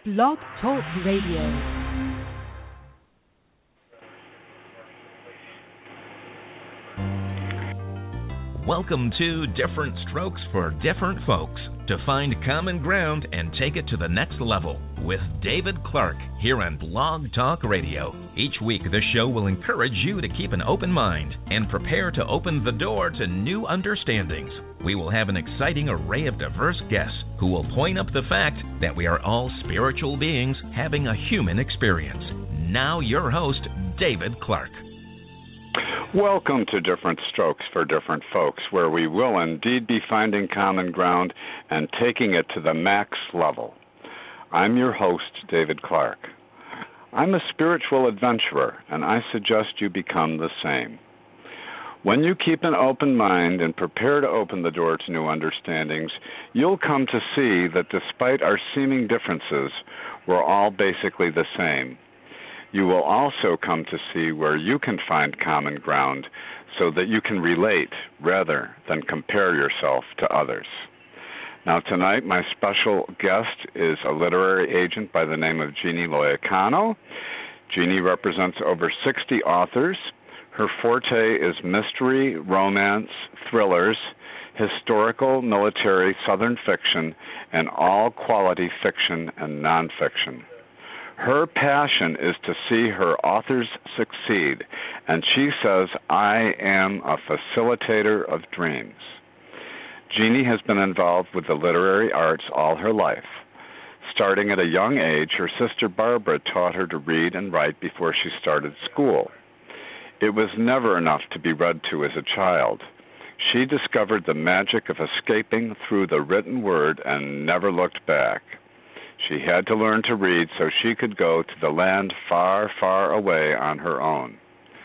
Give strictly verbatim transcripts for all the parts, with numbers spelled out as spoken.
Blog Talk Radio. Welcome to Different Strokes for Different Folks, to find common ground and take it to the next level with David Clark here on Blog Talk Radio. Each week, the show will encourage you to keep an open mind and prepare to open the door to new understandings. We will have an exciting array of diverse guests who will point up the fact that we are all spiritual beings having a human experience. Now, your host, David Clark. Welcome to Different Strokes for Different Folks, where we will indeed be finding common ground and taking it to the max level. I'm your host, David Clark. I'm a spiritual adventurer, and I suggest you become the same. When you keep an open mind and prepare to open the door to new understandings, you'll come to see that despite our seeming differences, we're all basically the same. You will also come to see where you can find common ground so that you can relate rather than compare yourself to others. Now tonight, my special guest is a literary agent by the name of Jeannie Loiacono. Jeannie represents over sixty authors. Her forte is mystery, romance, thrillers, historical, military, Southern fiction, and all-quality fiction and nonfiction. Her passion is to see her authors succeed, and she says, I am a facilitator of dreams. Jeannie has been involved with the literary arts all her life. Starting at a young age, her sister Barbara taught her to read and write before she started school. It was never enough to be read to as a child. She discovered the magic of escaping through the written word and never looked back. She had to learn to read so she could go to the land far, far away on her own.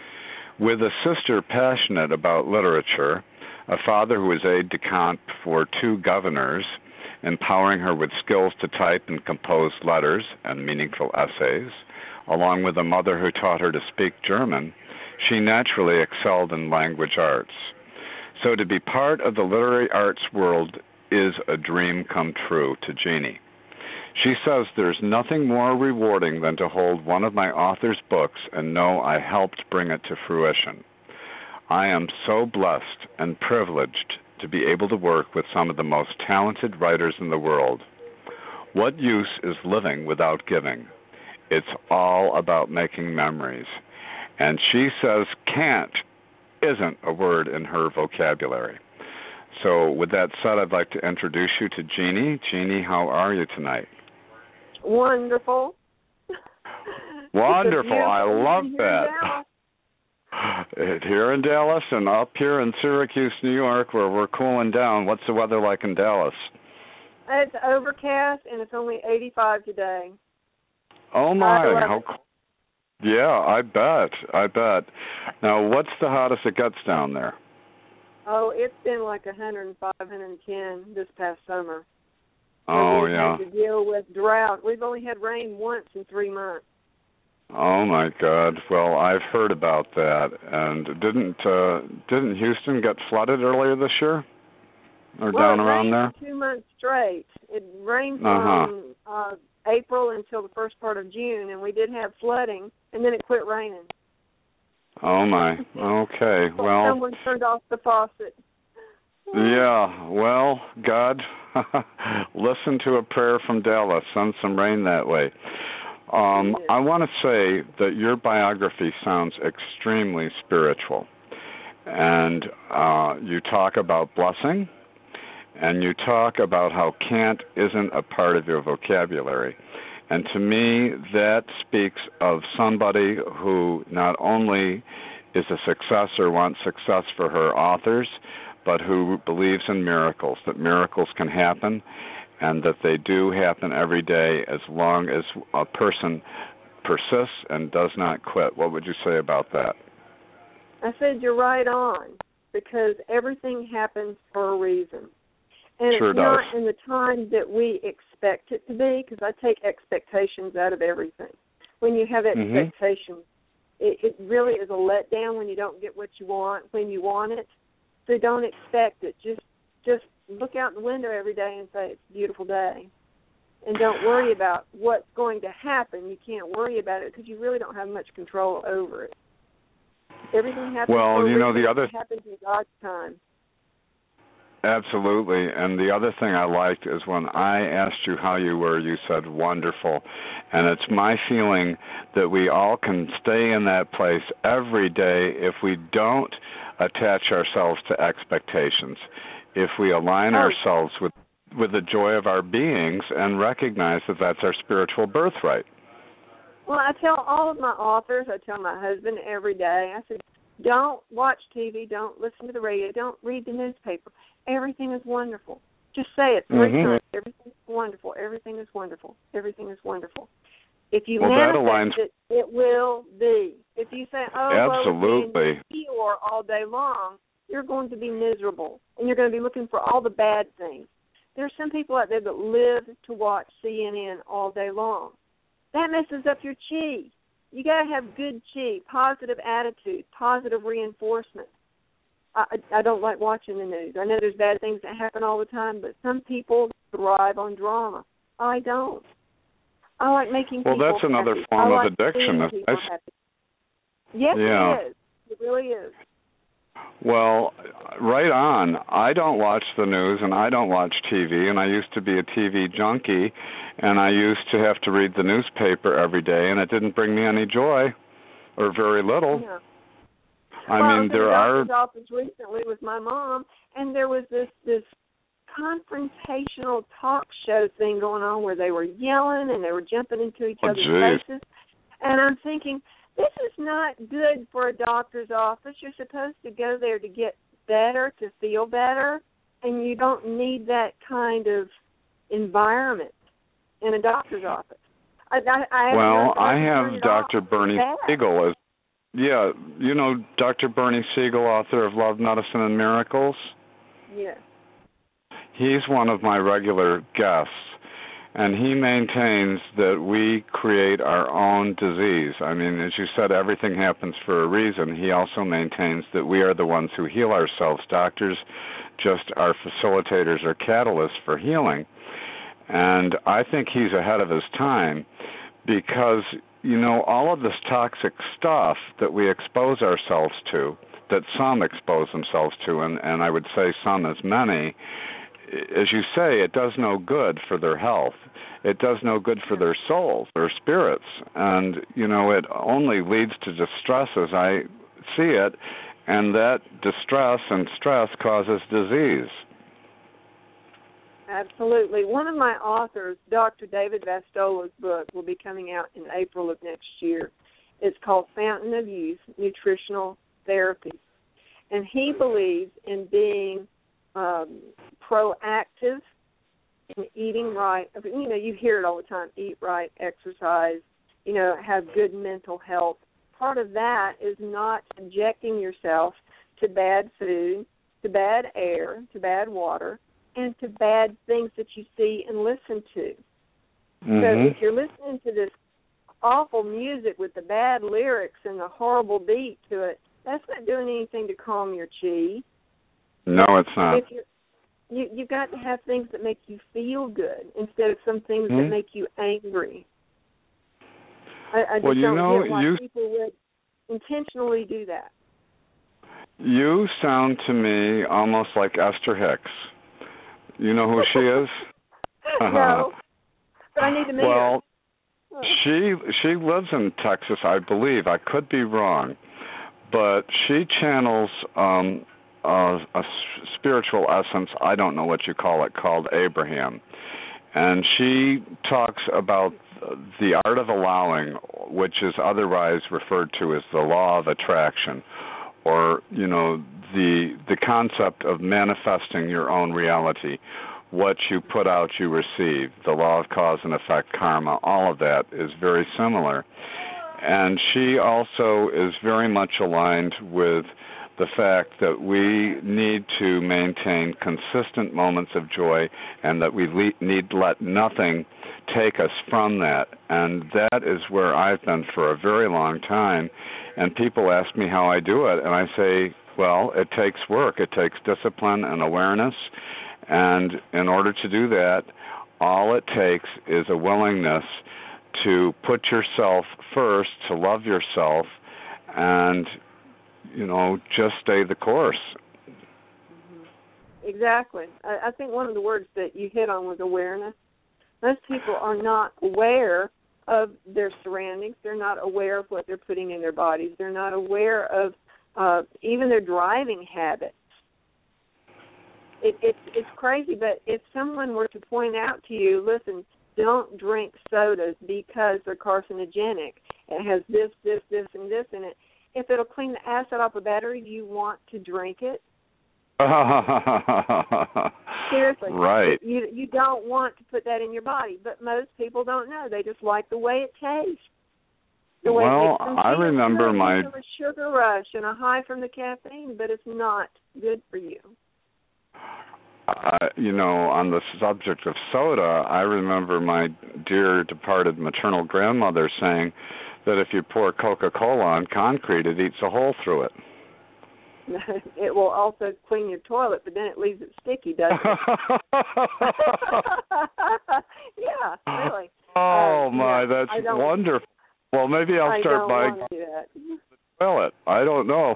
With a sister passionate about literature, a father who was aide-de-camp for two governors, empowering her with skills to type and compose letters and meaningful essays, along with a mother who taught her to speak German, she naturally excelled in language arts. So to be part of the literary arts world is a dream come true to Jeannie. She says there's nothing more rewarding than to hold one of my author's books and know I helped bring it to fruition. I am so blessed and privileged to be able to work with some of the most talented writers in the world. What use is living without giving? It's all about making memories. And she says can't isn't a word in her vocabulary. So with that said, I'd like to introduce you to Jeannie. Jeannie, how are you tonight? Wonderful. Wonderful. I love that. Here in Dallas and up here in Syracuse, New York, where we're cooling down. What's the weather like in Dallas? It's overcast, and it's only eighty-five today. Oh, my. How cool. Yeah, I bet. I bet. Now, what's the hottest it gets down there? Oh, it's been like one hundred five, one hundred ten this past summer. Oh, we've yeah. had to deal with drought. We've only had rain once in three months. Oh my God! Well, I've heard about that. And didn't uh, didn't Houston get flooded earlier this year, or well, down it around rained there? For two months straight. It rained uh-huh. from uh, April until the first part of June, and we did have flooding, and then it quit raining. Oh my. Okay. so well, someone turned off the faucet. Yeah. Well, God, listen to a prayer from Dallas. Send some rain that way. Um, I want to say that your biography sounds extremely spiritual. And uh, you talk about blessing, and you talk about how can't isn't a part of your vocabulary. And to me, that speaks of somebody who not only is a success or wants success for her authors, but who believes in miracles, that miracles can happen, and that they do happen every day as long as a person persists and does not quit. What would you say about that? I said you're right on, because everything happens for a reason. And sure it's does. not in the time that we expect it to be, because I take expectations out of everything. When you have expectations, mm-hmm. it, it really is a letdown when you don't get what you want when you want it. So don't expect it. Just just look out the window every day and say, it's a beautiful day. and don't worry about what's going to happen. You can't worry about it because you really don't have much control over it. Everything happens. Well, you know, the other happens in God's time. Absolutely. And the other thing I liked is when I asked you how you were, you said wonderful. And it's my feeling that we all can stay in that place every day if we don't attach ourselves to expectations, if we align oh. ourselves with, with the joy of our beings and recognize that that's our spiritual birthright. Well, I tell all of my authors, I tell my husband every day, I said, don't watch T V, don't listen to the radio, don't read the newspaper. Everything is wonderful. Just say it three mm-hmm. times. Everything is wonderful. Everything is wonderful. Everything is wonderful. If you well, manifest it, it will be. If you say, oh, absolutely, well, Eeyore all day long, you're going to be miserable, and you're going to be looking for all the bad things. There are some people out there that live to watch C N N all day long. That messes up your chi. You got to have good chi, positive attitude, positive reinforcement. I, I don't like watching the news. I know there's bad things that happen all the time, but some people thrive on drama. I don't. I like making well, people Well, that's another happy. form I of like addiction. seeing people happy. Yes, yeah. it is. It really is. Well, right on. I don't watch the news, and I don't watch T V, and I used to be a T V junkie, and I used to have to read the newspaper every day, and it didn't bring me any joy, or very little. Yeah. I well, mean, I there was in the are... doctor's office recently with my mom, and there was this, this confrontational talk show thing going on where they were yelling and they were jumping into each oh, other's geez. faces. And I'm thinking, this is not good for a doctor's office. You're supposed to go there to get better, to feel better, and you don't need that kind of environment in a doctor's office. I, I, I well, I have have Doctor Bernie Siegel as Yeah, you know Doctor Bernie Siegel, author of Love, Medicine, and Miracles? Yes. He's one of my regular guests, and he maintains that we create our own disease. I mean, as you said, everything happens for a reason. He also maintains that we are the ones who heal ourselves. Doctors just are facilitators or catalysts for healing. And I think he's ahead of his time because, you know, all of this toxic stuff that we expose ourselves to, that some expose themselves to, and, and I would say some as many, as you say, it does no good for their health. It does no good for their souls, their spirits. And, you know, it only leads to distress as I see it, and that distress and stress causes disease. Absolutely. One of my authors, Doctor David Vastola's book, will be coming out in April of next year. It's called Fountain of Youth, Nutritional Therapy. And he believes in being um, proactive in eating right. You know, you hear it all the time, eat right, exercise, you know, have good mental health. Part of that is not subjecting yourself to bad food, to bad air, to bad water, and to bad things that you see and listen to. Mm-hmm. So if you're listening to this awful music with the bad lyrics and the horrible beat to it, that's not doing anything to calm your chi. No, it's not. If you're, you, you've got to have things that make you feel good instead of some things mm-hmm. that make you angry. I, I just well, you don't know, get why you... people would intentionally do that. You sound to me almost like Esther Hicks. You know who she is? No, but I need to meet well, her. Oh. she she lives in Texas, I believe. I could be wrong, but she channels um, a, a spiritual essence. I don't know what you call it, called Abraham, and she talks about the art of allowing, which is otherwise referred to as the law of attraction, or, you know, the the concept of manifesting your own reality. What you put out, you receive. The law of cause and effect, karma, all of that is very similar. And she also is very much aligned with the fact that we need to maintain consistent moments of joy and that we le- need to let nothing take us from that. And that is where I've been for a very long time. And people ask me how I do it, and I say, well, it takes work. It takes discipline and awareness. And in order to do that, all it takes is a willingness to put yourself first, to love yourself, and, you know, just stay the course. Mm-hmm. Exactly. I, I think one of the words that you hit on was awareness. Most people are not aware of their surroundings. They're not aware of what they're putting in their bodies. They're not aware of uh, even their driving habits. It, it's it's crazy, but if someone were to point out to you, listen, don't drink sodas because they're carcinogenic. It has this, this, this, and this in it. If it'll clean the acid off a battery, do you want to drink it? Seriously. Right. You you don't want to put that in your body, but most people don't know. They just like the way it tastes. The way well, it makes them I feel. remember It my... gives them a sugar rush and a high from the caffeine, but it's not good for you. Uh, you know, on the subject of soda, I remember my dear departed maternal grandmother saying that if you pour Coca-Cola on concrete, it eats a hole through it. It will also clean your toilet, but then it leaves it sticky, doesn't it? Yeah, really. Oh, uh, my, yeah, that's wonderful. Well, maybe I'll I start by... do that. Spell it. I don't know.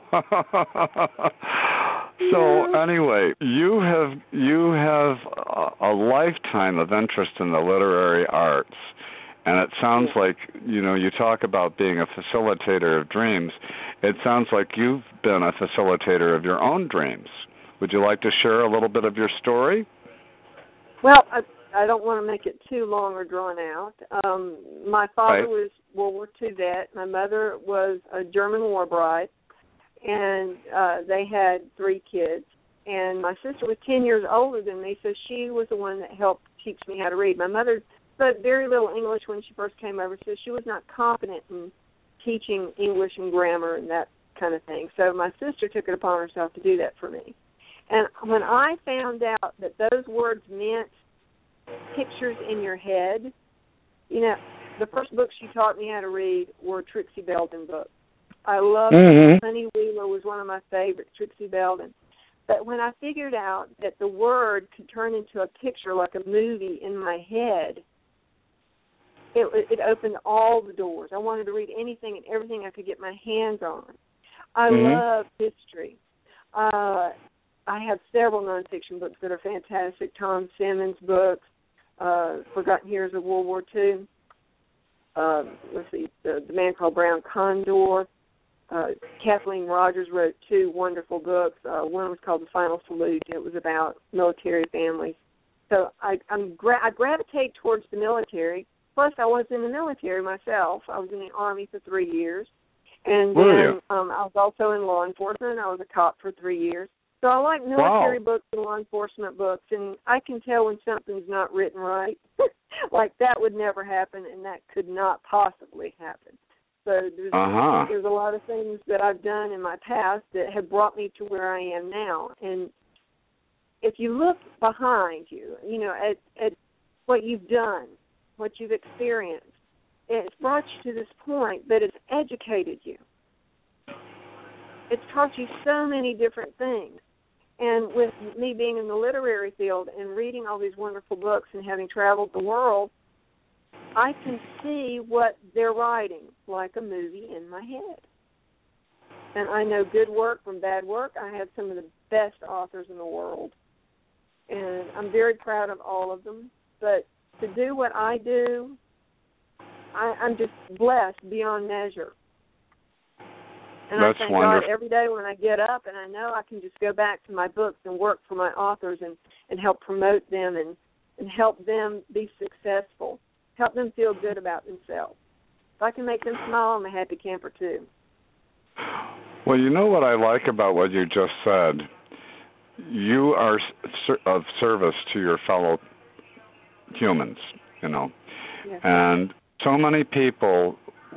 So anyway, you have you have a, a lifetime of interest in the literary arts, and it sounds like, you know, you talk about being a facilitator of dreams. It sounds like you've been a facilitator of your own dreams. Would you like to share a little bit of your story? Well, I, I don't want to make it too long or drawn out. Um, my father Right. was World War Two vet. My mother was a German war bride, and uh, they had three kids. And my sister was ten years older than me, so she was the one that helped teach me how to read. My mother spoke very little English when she first came over, so she was not competent in teaching English and grammar and that kind of thing. So my sister took it upon herself to do that for me. And when I found out that those words meant pictures in your head, you know, the first books she taught me how to read were Trixie Belden books. I loved mm-hmm. Honey Wheeler was one of my favorites, Trixie Belden. But when I figured out that the word could turn into a picture like a movie in my head, it, it opened all the doors. I wanted to read anything and everything I could get my hands on. I mm-hmm. love history. Uh, I have several nonfiction books that are fantastic. Tom Simmons books, uh, Forgotten Heroes of World War Two. Uh, let's see, the, the Man Called Brown Condor. Uh, Kathleen Rogers wrote two wonderful books. Uh, one was called The Final Salute. It was about military families. So I, I'm gra- I gravitate towards the military. Plus, I was in the military myself. I was in the Army for three years. And then um, I was also in law enforcement. I was a cop for three years. So I like military wow. books and law enforcement books, and I can tell when something's not written right. Like that would never happen, and that could not possibly happen. So there's, uh-huh. there's a lot of things that I've done in my past that have brought me to where I am now. And if you look behind you, you know, at, at what you've done, what you've experienced, it's brought you to this point, but it's educated you. It's taught you so many different things. And with me being in the literary field and reading all these wonderful books and having traveled the world, I can see what they're writing like a movie in my head. And I know good work from bad work. I have some of the best authors in the world. And I'm very proud of all of them. But to do what I do, I, I'm just blessed beyond measure. And That's I thank wonderful. God every day when I get up and I know I can just go back to my books and work for my authors and, and help promote them and, and help them be successful, help them feel good about themselves. If I can make them smile, I'm a happy camper too. Well, you know what I like about what you just said? You are of service to your fellow humans, you know. Yes. And so many people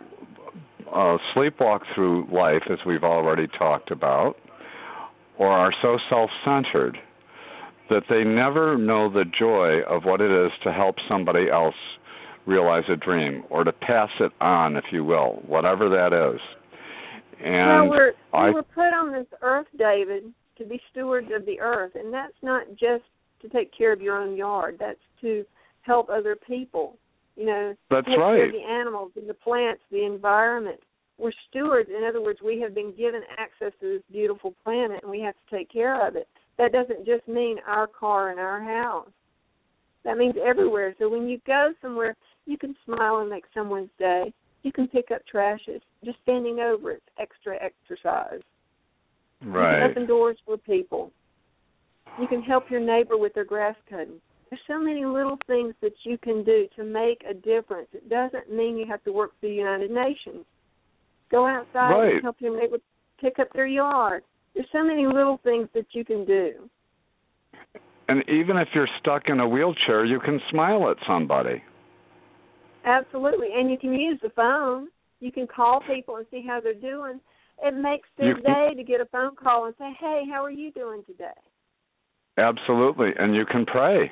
uh, sleepwalk through life, as we've already talked about, or are so self-centered that they never know the joy of what it is to help somebody else realize a dream, or to pass it on, if you will, whatever that is. And well, we're, I, we were put on this earth, David, to be stewards of the earth, and that's not just to take care of your own yard. That's to help other people. You know, that's take right. care of the animals and the plants, the environment. We're stewards. In other words, we have been given access to this beautiful planet, and we have to take care of it. That doesn't just mean our car and our house. That means everywhere. So when you go somewhere, you can smile and make someone's day. You can pick up trash. It's just standing over it's extra exercise. Right. You can open doors for people. You can help your neighbor with their grass cutting. There's so many little things that you can do to make a difference. It doesn't mean you have to work for the United Nations. Go outside right. and help your neighbor pick up their yard. There's so many little things that you can do. And even if you're stuck in a wheelchair, you can smile at somebody. Absolutely. And you can use the phone. You can call people and see how they're doing. It makes their you, day to get a phone call and say, hey, how are you doing today? Absolutely. And you can pray.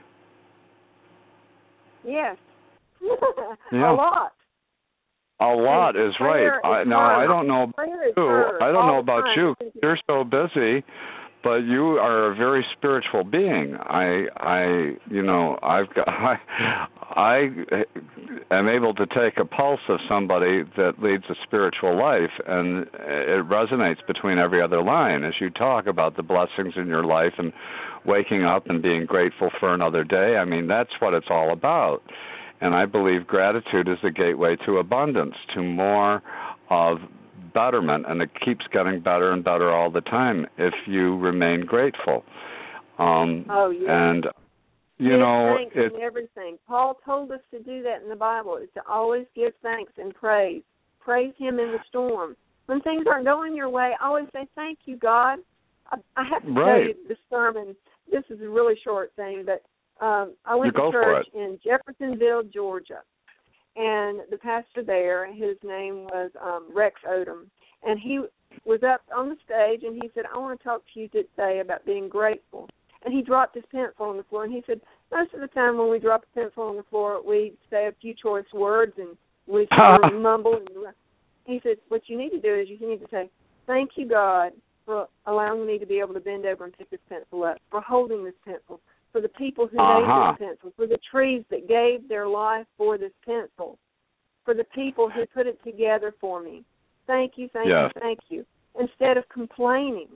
Yes. Yeah. A lot. A lot and is right. I, now, I don't know about you. I don't know about you. You're so busy, but you are a very spiritual being. I, I, you know, I've got, I, I am able to take a pulse of somebody that leads a spiritual life, and it resonates between every other line as you talk about the blessings in your life and waking up and being grateful for another day. I mean, that's what it's all about. And I believe gratitude is the gateway to abundance, to more of betterment, and it keeps getting better and better all the time if you remain grateful. Um, oh, yeah. And, you give know, thanks it, and everything. Paul told us to do that in the Bible, is to always give thanks and praise. Praise Him in the storm. When things aren't going your way, always say, thank you, God. I, I have to right. tell you this sermon. This is a really short thing, but um, I went you to church in Jeffersonville, Georgia. And the pastor there, his name was um, Rex Odom, and he was up on the stage, and he said, I want to talk to you today about being grateful. And he dropped his pencil on the floor, and he said, most of the time when we drop a pencil on the floor, we say a few choice words, and we sort of mumble. And he said, what you need to do is you need to say, thank you, God, for allowing me to be able to bend over and pick this pencil up, for holding this pencil, for the people who uh-huh. made this pencil, for the trees that gave their life for this pencil, for the people who put it together for me. Thank you, thank yes. you, thank you. Instead of complaining.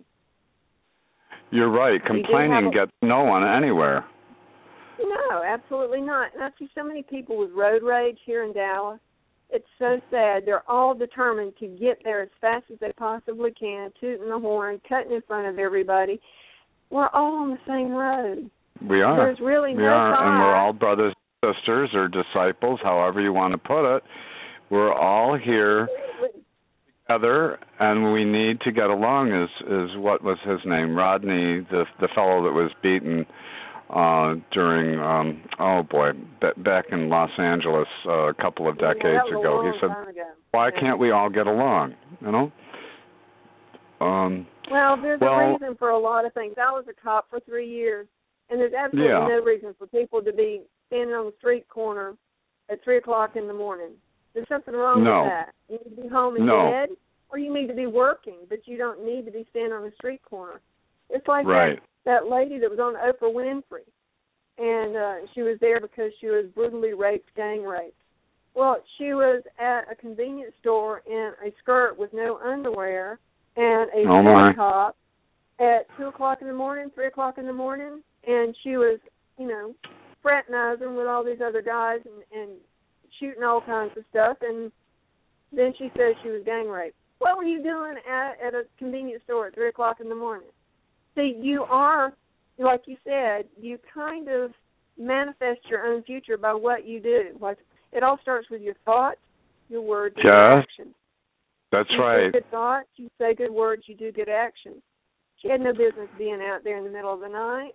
You're right. Complaining you gets no one anywhere. No, absolutely not. And I see so many people with road rage here in Dallas. It's so sad. They're all determined to get there as fast as they possibly can, tooting the horn, cutting in front of everybody. We're all on the same road. We are. There's really we no are, God. and we're all brothers and sisters or disciples, however you want to put it. We're all here together, and we need to get along. Is is what was his name? Rodney, the the fellow that was beaten uh, during um, oh boy, b- back in Los Angeles uh, a couple of decades yeah, ago. He said, ago. "Why yeah. can't we all get along?" You know. Um, well, there's well, a reason for a lot of things. I was a cop for three years, and there's absolutely yeah. no reason for people to be standing on the street corner at three o'clock in the morning. There's something wrong no. with that. You need to be home in no. bed, or you need to be working, but you don't need to be standing on the street corner. It's like right. that, that lady that was on Oprah Winfrey, and uh, she was there because she was brutally raped, gang raped. Well, she was at a convenience store in a skirt with no underwear and a oh my. top at two o'clock in the morning, three o'clock in the morning, and she was, you know, fraternizing with all these other guys and, and shooting all kinds of stuff, and then she said she was gang raped. What were you doing at, at a convenience store at three o'clock in the morning? See, you are, like you said, you kind of manifest your own future by what you do. Like, it all starts with your thoughts, your words, and yes. your actions. That's you right. You say good thoughts, you say good words, you do good actions. She had no business being out there in the middle of the night.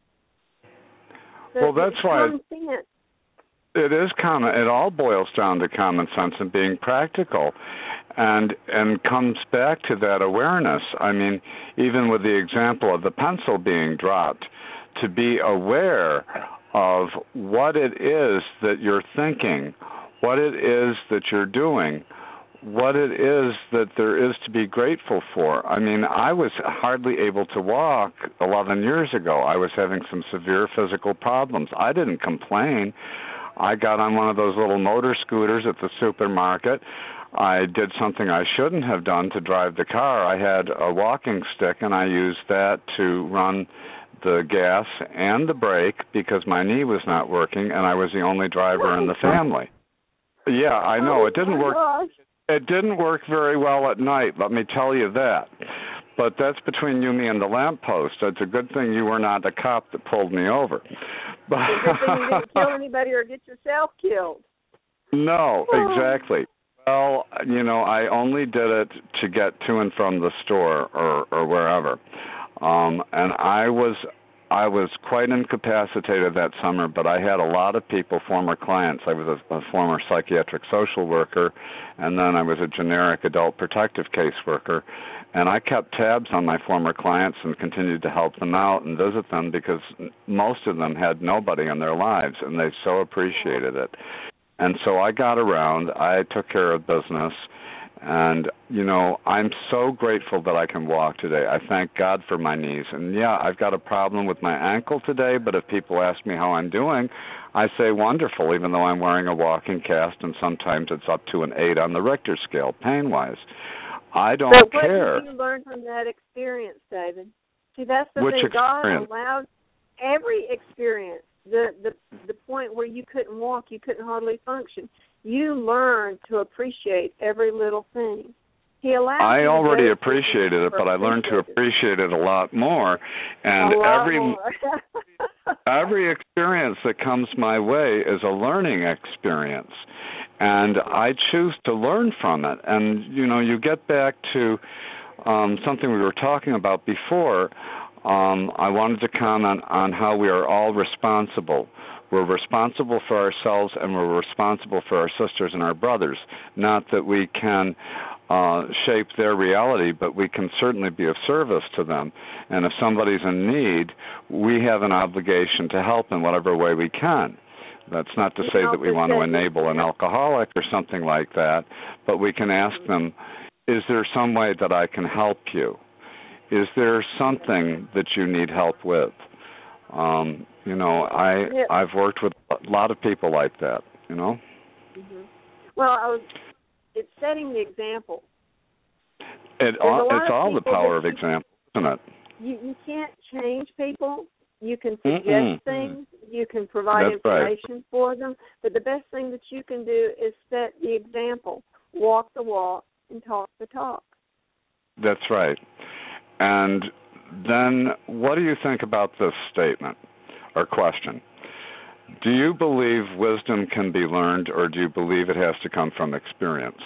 So well, that's why sense. It is common. It all boils down to common sense and being practical, and and comes back to that awareness. I mean, even with the example of the pencil being dropped, to be aware of what it is that you're thinking, what it is that you're doing, what it is that there is to be grateful for. I mean, I was hardly able to walk eleven years ago. I was having some severe physical problems. I didn't complain. I got on one of those little motor scooters at the supermarket. I did something I shouldn't have done to drive the car. I had a walking stick, and I used that to run the gas and the brake because my knee was not working, and I was the only driver in the family. Yeah, I know. It didn't work. It didn't work very well at night, let me tell you that. But that's between you, me, and the lamppost. It's a good thing you were not the cop that pulled me over. But it's a good thing you didn't kill anybody or get yourself killed. No, exactly. Well, you know, I only did it to get to and from the store or, or wherever. Um, and I was I was quite incapacitated that summer, but I had a lot of people, former clients. I was a, a former psychiatric social worker, and then I was a generic adult protective caseworker. And I kept tabs on my former clients and continued to help them out and visit them because most of them had nobody in their lives, and they so appreciated it. And so I got around. I took care of business. And, you know, I'm so grateful that I can walk today. I thank God for my knees. And, yeah, I've got a problem with my ankle today, but if people ask me how I'm doing, I say wonderful, even though I'm wearing a walking cast, and sometimes it's up to an eight on the Richter scale, pain-wise. I don't so care. What did you learn from that experience, David? See, that's the Which thing. experience? God allowed every experience. The, the the point where you couldn't walk, you couldn't hardly function. You learned to appreciate every little thing. He allowed. I already appreciated it, but I learned to appreciate it a lot more. And a lot every more. every experience that comes my way is a learning experience, and I choose to learn from it. And you know, you get back to um, something we were talking about before. Um, I wanted to comment on how we are all responsible. We're responsible for ourselves, and we're responsible for our sisters and our brothers. Not that we can uh, shape their reality, but we can certainly be of service to them. And if somebody's in need, we have an obligation to help in whatever way we can. That's not to say that we want to enable an alcoholic or something like that, but we can ask them, is there some way that I can help you? Is there something that you need help with? Um, you know, I, yeah. I've worked with a lot of people like that, you know. Mm-hmm. Well, I was, it's setting the example. It, all, it's all the power of example, isn't it? You, you can't change people. You can suggest Mm-mm. things. You can provide That's information right. for them. But the best thing that you can do is set the example. Walk the walk and talk the talk. That's right. And then what do you think about this statement or question? Do you believe wisdom can be learned, or do you believe it has to come from experience?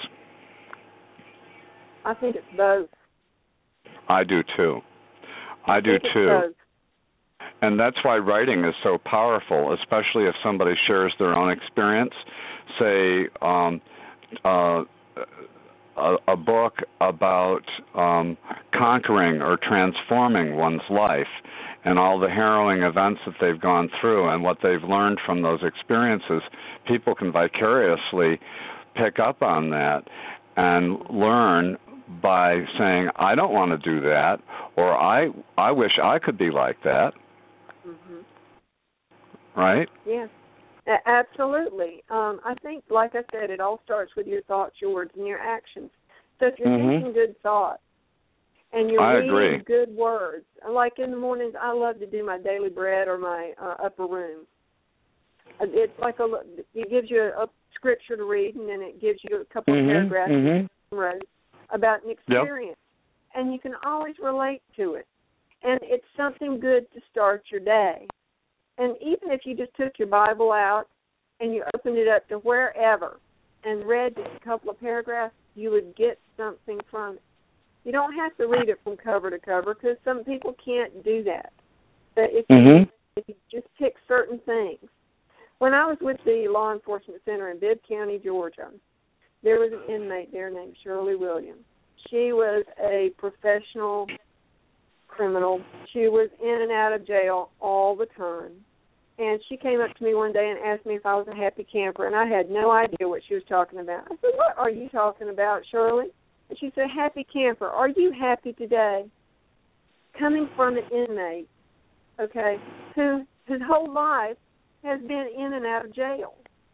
I think it's both. I do too. I, I do think it's too. both. And that's why writing is so powerful, especially if somebody shares their own experience. Say, um, uh, A, a book about um, conquering or transforming one's life and all the harrowing events that they've gone through and what they've learned from those experiences, people can vicariously pick up on that and learn by saying, I don't want to do that, or I I wish I could be like that. Mm-hmm. Right? Yeah. Absolutely. Um, I think, like I said, it all starts with your thoughts, your words, and your actions. So if you're mm-hmm. thinking good thoughts and you're I reading agree. good words, like in the mornings, I love to do my daily bread or my uh, upper room. It's like a, it gives you a, a scripture to read, and then it gives you a couple mm-hmm. of paragraphs mm-hmm. about an experience, yep. and you can always relate to it. And it's something good to start your day. And even if you just took your Bible out and you opened it up to wherever and read just a couple of paragraphs, you would get something from it. You don't have to read it from cover to cover because some people can't do that. But if, mm-hmm. you, if you just pick certain things. When I was with the Law Enforcement Center in Bibb County, Georgia, there was an inmate there named Shirley Williams. She was a professional criminal. She was in and out of jail all the time. And she came up to me one day and asked me if I was a happy camper, and I had no idea what she was talking about. I said, what are you talking about, Shirley? And she said, happy camper, are you happy today? Coming from an inmate, okay, who his whole life has been in and out of jail.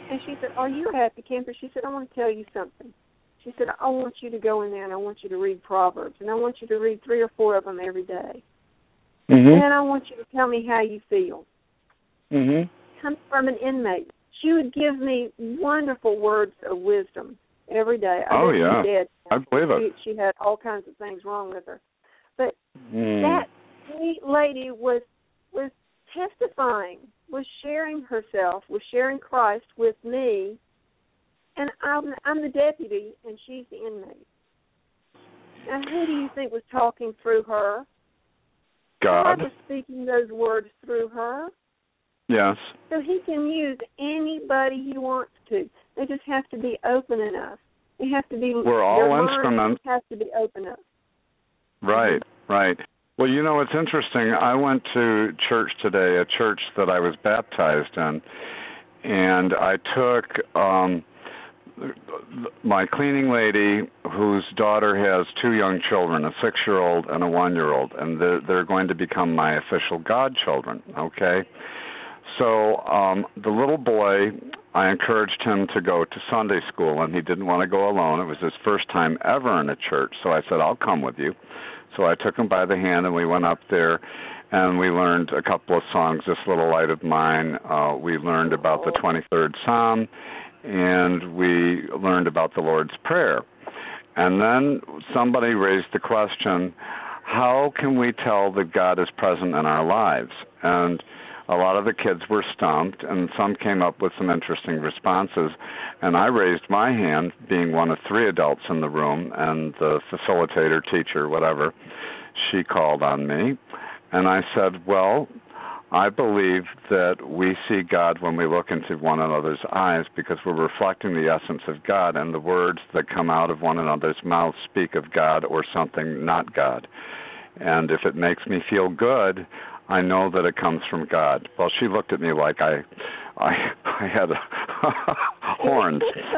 And she said, are you a happy camper? She said, I want to tell you something. She said, I want you to go in there and I want you to read Proverbs, and I want you to read three or four of them every day. Mm-hmm. And then I want you to tell me how you feel. Mm-hmm. Comes from an inmate. She would give me wonderful words of wisdom every day. I oh, yeah. Dead. I believe it. She, she had all kinds of things wrong with her. But mm. that sweet lady was was testifying, was sharing herself, was sharing Christ with me, and I'm, I'm the deputy, and she's the inmate. Now, who do you think was talking through her? God. God was speaking those words through her. Yes. So he can use anybody he wants to. They just have to be open enough. They have to be. We're all instruments. Has to be open enough. Right, right. Well, you know, it's interesting. I went to church today, a church that I was baptized in, and I took um, my cleaning lady, whose daughter has two young children, a six-year-old and a one-year-old, and they're, they're going to become my official godchildren, okay? So um, the little boy, I encouraged him to go to Sunday school, and he didn't want to go alone. It was his first time ever in a church, so I said, I'll come with you. So I took him by the hand, and we went up there, and we learned a couple of songs, This Little Light of Mine. Uh, we learned about the twenty-third Psalm, and we learned about the Lord's Prayer. And then somebody raised the question, how can we tell that God is present in our lives? And a lot of the kids were stumped, and some came up with some interesting responses. And I raised my hand, being one of three adults in the room, and the facilitator, teacher, whatever, she called on me. And I said, well, I believe that we see God when we look into one another's eyes, because we're reflecting the essence of God, and the words that come out of one another's mouths speak of God or something not God. And if it makes me feel good, I know that it comes from God. Well, she looked at me like I I, I had horns.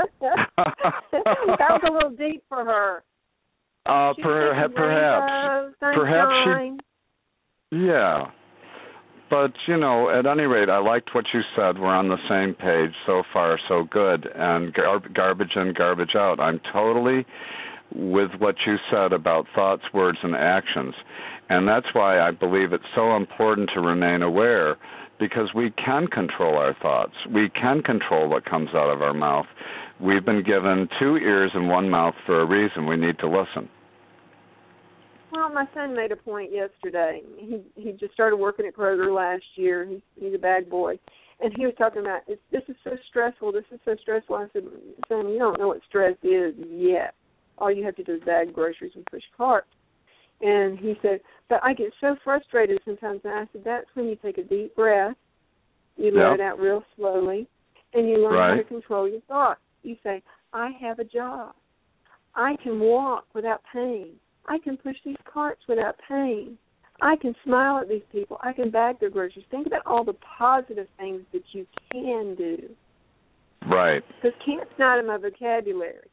That was a little deep for her. Uh, per, perhaps. Perhaps she... Yeah. But, you know, at any rate, I liked what you said. We're on the same page. So far, so good. And gar- garbage in, garbage out. I'm totally with what you said about thoughts, words, and actions. And that's why I believe it's so important to remain aware, because we can control our thoughts. We can control what comes out of our mouth. We've been given two ears and one mouth for a reason. We need to listen. Well, my son made a point yesterday. He he just started working at Kroger last year. He's, he's a bag boy. And he was talking about, this is so stressful, this is so stressful. I said, son, you don't know what stress is yet. All you have to do is bag groceries and push carts. And he said, but I get so frustrated sometimes. And I said, that's when you take a deep breath, you let yep. it out real slowly, and you learn right. how to control your thoughts. You say, I have a job. I can walk without pain. I can push these carts without pain. I can smile at these people. I can bag their groceries. Think about all the positive things that you can do. Right. Because can't's not in my vocabulary.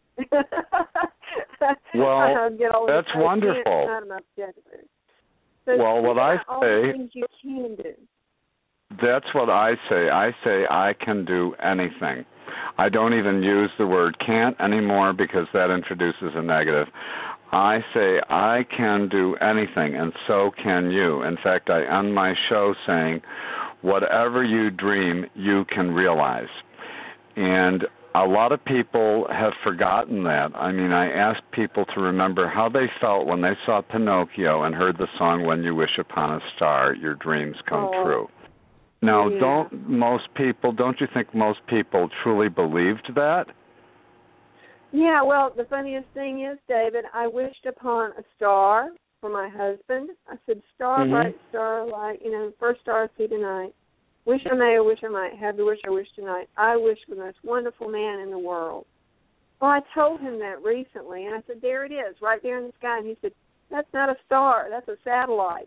Well, that's the wonderful. Not in my vocabulary. So well, what I all say, the things you can do. That's what I say. I say I can do anything. I don't even use the word can't anymore, because that introduces a negative. I say I can do anything, and so can you. In fact, I end my show saying, whatever you dream, you can realize. And a lot of people have forgotten that. I mean, I ask people to remember how they felt when they saw Pinocchio and heard the song, When You Wish Upon a Star, Your Dreams Come oh. True. Now, yeah. don't most people, don't you think most people truly believed that? Yeah, well, the funniest thing is, David, I wished upon a star for my husband. I said, star, mm-hmm. bright star, light, you know, first star I see tonight. Wish I may, or wish I might, have the wish I wish tonight. I wish for the most wonderful man in the world. Well, I told him that recently, and I said, there it is, right there in the sky. And he said, that's not a star, that's a satellite.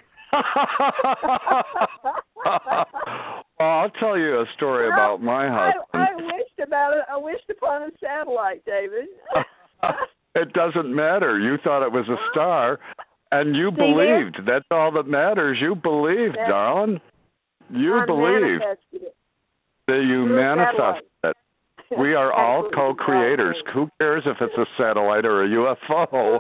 Well, I'll tell you a story well, about my husband. I, I wished about it. I wished upon a satellite, David. It doesn't matter. You thought it was a star, and you See believed. there? That's all that matters. You believed, That's, darling. You I believed manifested it. that you Through manifested it. We are all Absolutely co-creators. exactly. Who cares if it's a satellite or a U F O?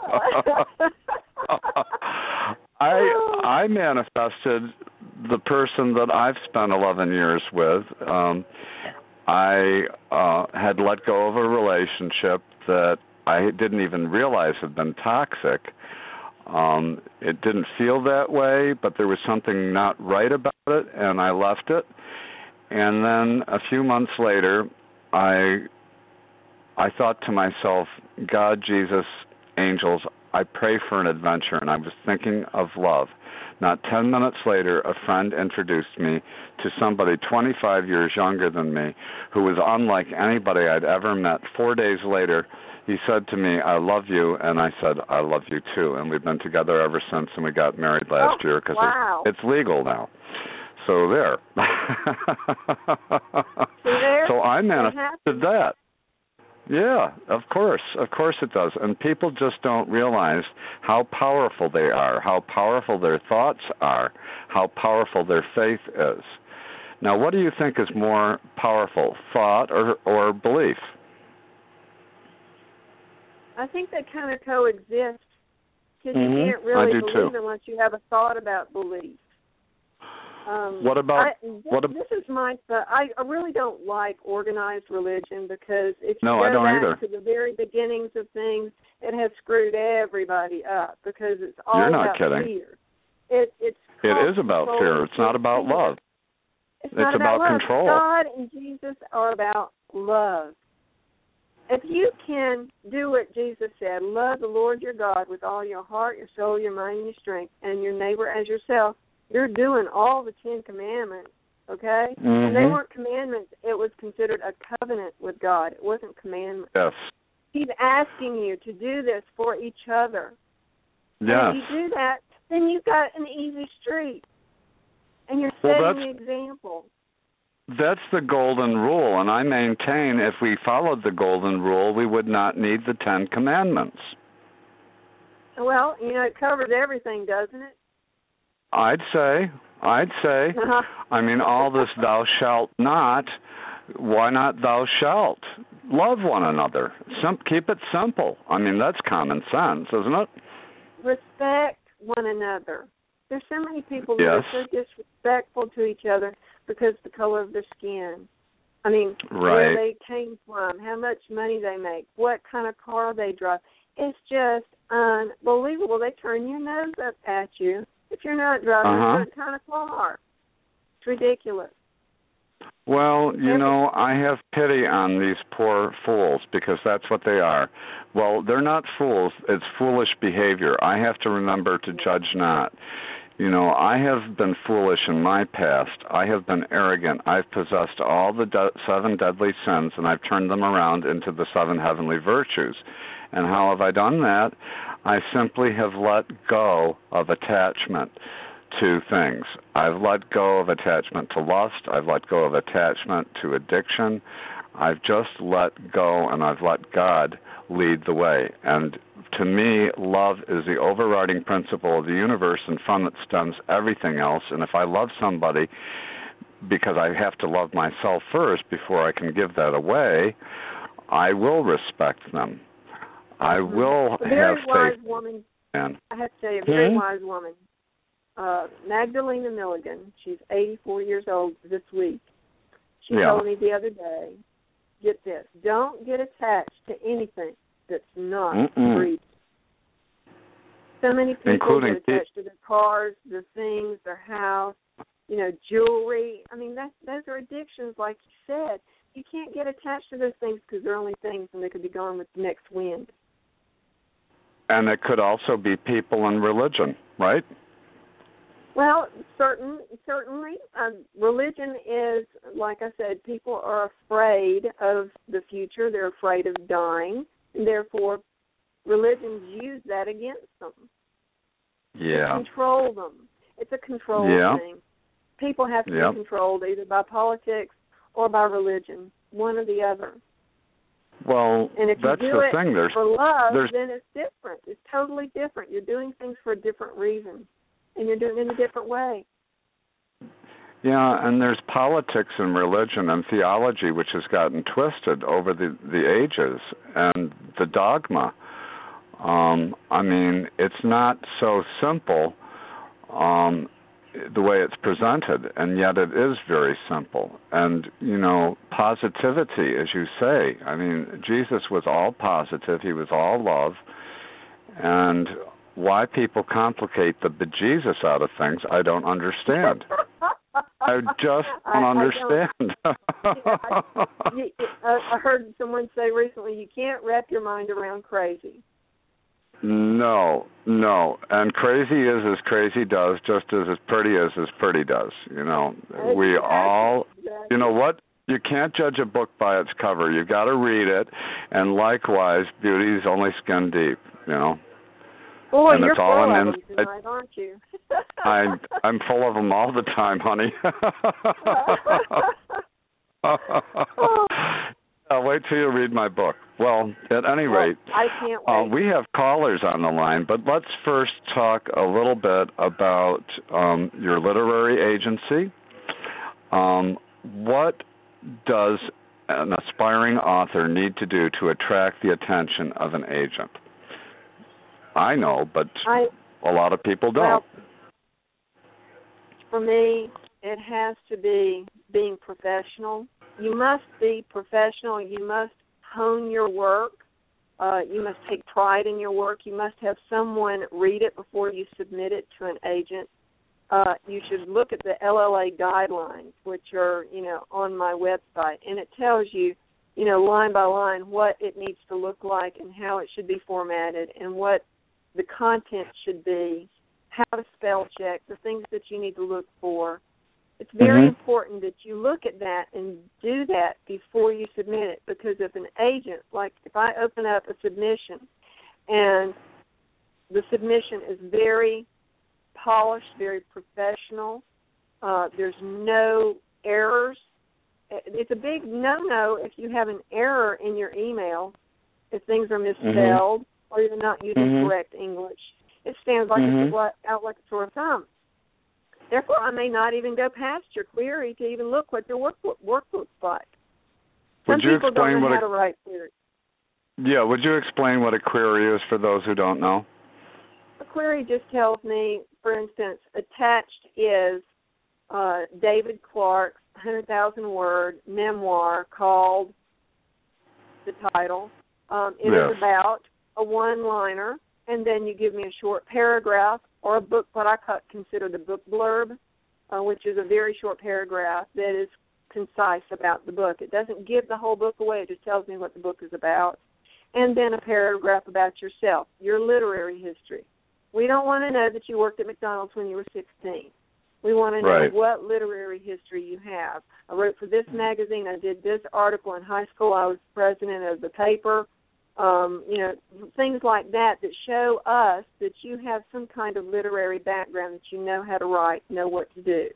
I I manifested the person that I've spent eleven years with. Um, I uh, had let go of a relationship that I didn't even realize had been toxic. Um, it didn't feel that way, but there was something not right about it, and I left it. And then a few months later, I I thought to myself, God, Jesus, angels, I pray for an adventure, and I was thinking of love. Not ten minutes later, a friend introduced me to somebody twenty-five years younger than me who was unlike anybody I'd ever met. Four days later, he said to me, I love you, and I said, I love you too. And we've been together ever since, and we got married last oh, year because wow. it, it's legal now. So there. See there? So I manifested that. Yeah, of course. Of course it does. And people just don't realize how powerful they are, how powerful their thoughts are, how powerful their faith is. Now, what do you think is more powerful, thought or, or belief? I think they kind of coexist because Mm-hmm. you can't really I do believe too. unless you have a thought about belief. Um, What about I, this, what? Ab- this is my. I, I really don't like organized religion because if you No, go I don't back either. to the very beginnings of things, it has screwed everybody up because it's all You're not about kidding. fear. It it's It called is about control fear. It's not about fear. love. It's, It's not about about love. control. God and Jesus are about love. If you can do what Jesus said, love the Lord your God with all your heart, your soul, your mind, and your strength, and your neighbor as yourself, you're doing all the Ten Commandments, okay? Mm-hmm. And they weren't commandments. It was considered a covenant with God. It wasn't commandments. Yes. He's asking you to do this for each other. Yes. And if you do that, then you've got an easy street. And you're Well, setting that's- the example. That's the golden rule, and I maintain if we followed the golden rule, we would not need the Ten Commandments. Well, you know, it covers everything, doesn't it? I'd say, I'd say. Uh-huh. I mean, all this thou shalt not, why not thou shalt? Love one another. Sim- keep it simple. I mean, that's common sense, isn't it? Respect one another. There's so many people that Yes. are so disrespectful to each other because of the color of their skin. I mean, Right. where they came from, how much money they make, what kind of car they drive. It's just unbelievable. They turn your nose up at you if you're not driving Uh-huh. a certain kind of car. It's ridiculous. Well, you know, I have pity on these poor fools because that's what they are. Well, they're not fools. It's foolish behavior. I have to remember to judge not. You know, I have been foolish in my past. I have been arrogant. I've possessed all the de- seven deadly sins, and I've turned them around into the seven heavenly virtues. And how have I done that? I simply have let go of attachment to things. I've let go of attachment to lust. I've let go of attachment to addiction. I've just let go, and I've let God lead the way. And to me, love is the overriding principle of the universe, and from it stems everything else. And if I love somebody, because I have to love myself first before I can give that away, I will respect them. I will A very have wise faith. woman, In. I have to tell you, a very Hmm? wise woman, uh, Magdalena Milligan, she's eighty-four years old this week. She Yeah. told me the other day, get this, don't get attached to anything that's not Mm-mm. free. So many people Including get attached to their cars, their things, their house, you know, jewelry. I mean, that's, those are addictions, like you said. You can't get attached to those things because they're only things and they could be gone with the next wind. And it could also be people and religion, right? Well, certain, certainly. Um, religion is, like I said, people are afraid of the future. They're afraid of dying, and therefore religions use that against them. Yeah. To control them. It's a control Yeah. thing. People have to Yep. be controlled either by politics or by religion, one or the other. Well, And if you that's do the it thing. There's, for love, there's, then it's different. It's totally different. You're doing things for a different reason, and you're doing it in a different way. Yeah, and there's politics and religion and theology which has gotten twisted over the, the ages, and the dogma. Um, I mean, it's not so simple um, the way it's presented, and yet it is very simple. And, you know, positivity, as you say, I mean, Jesus was all positive, he was all love, and why people complicate the bejesus out of things, I don't understand. I just don't I, understand. I, don't, yeah, I, I heard someone say recently, you can't wrap your mind around crazy. No, no. And crazy is as crazy does, just as as pretty is as pretty does. You know, exactly. we all, exactly. You know what? You can't judge a book by its cover. You got to read it. And likewise, beauty is only skin deep, you know. Boy, and you're it's all full an of in, them tonight, aren't you? I'm, I'm full of them all the time, honey. I'll wait till you read my book. Well, at any rate, well, I can't wait. Uh, we have callers on the line, but let's first talk a little bit about um, your literary agency. Um, what does an aspiring author need to do to attract the attention of an agent? I know, but I, a lot of people don't. Well, for me, it has to be being professional. You must be professional. You must hone your work. Uh, you must take pride in your work. You must have someone read it before you submit it to an agent. Uh, you should look at the L L A guidelines, which are, you know, on my website, and it tells you, you know, line by line what it needs to look like and how it should be formatted and what the content should be, how to spell check, the things that you need to look for. It's very mm-hmm. important that you look at that and do that before you submit it, because if an agent, like if I open up a submission and the submission is very polished, very professional, uh, there's no errors, it's a big no-no if you have an error in your email, if things are misspelled mm-hmm. or you're not using mm-hmm. correct English. It stands like mm-hmm. it's out like a sore thumb. Therefore, I may not even go past your query to even look what your work, work looks like. Some would you people explain don't know what how a, to write queries. Yeah, would you explain what a query is for those who don't know? A query just tells me, for instance, attached is uh, David Clark's one hundred thousand word memoir called, the title, um, it yes. is about a one-liner, and then you give me a short paragraph or a book, what I consider the book blurb, uh, which is a very short paragraph that is concise about the book. It doesn't give the whole book away. It just tells me what the book is about. And then a paragraph about yourself, your literary history. We don't want to know that you worked at McDonald's when you were sixteen. We want to know right. what literary history you have. I wrote for this magazine. I did this article in high school. I was president of the paper. Um, you know, things like that that show us that you have some kind of literary background, that you know how to write, know what to do.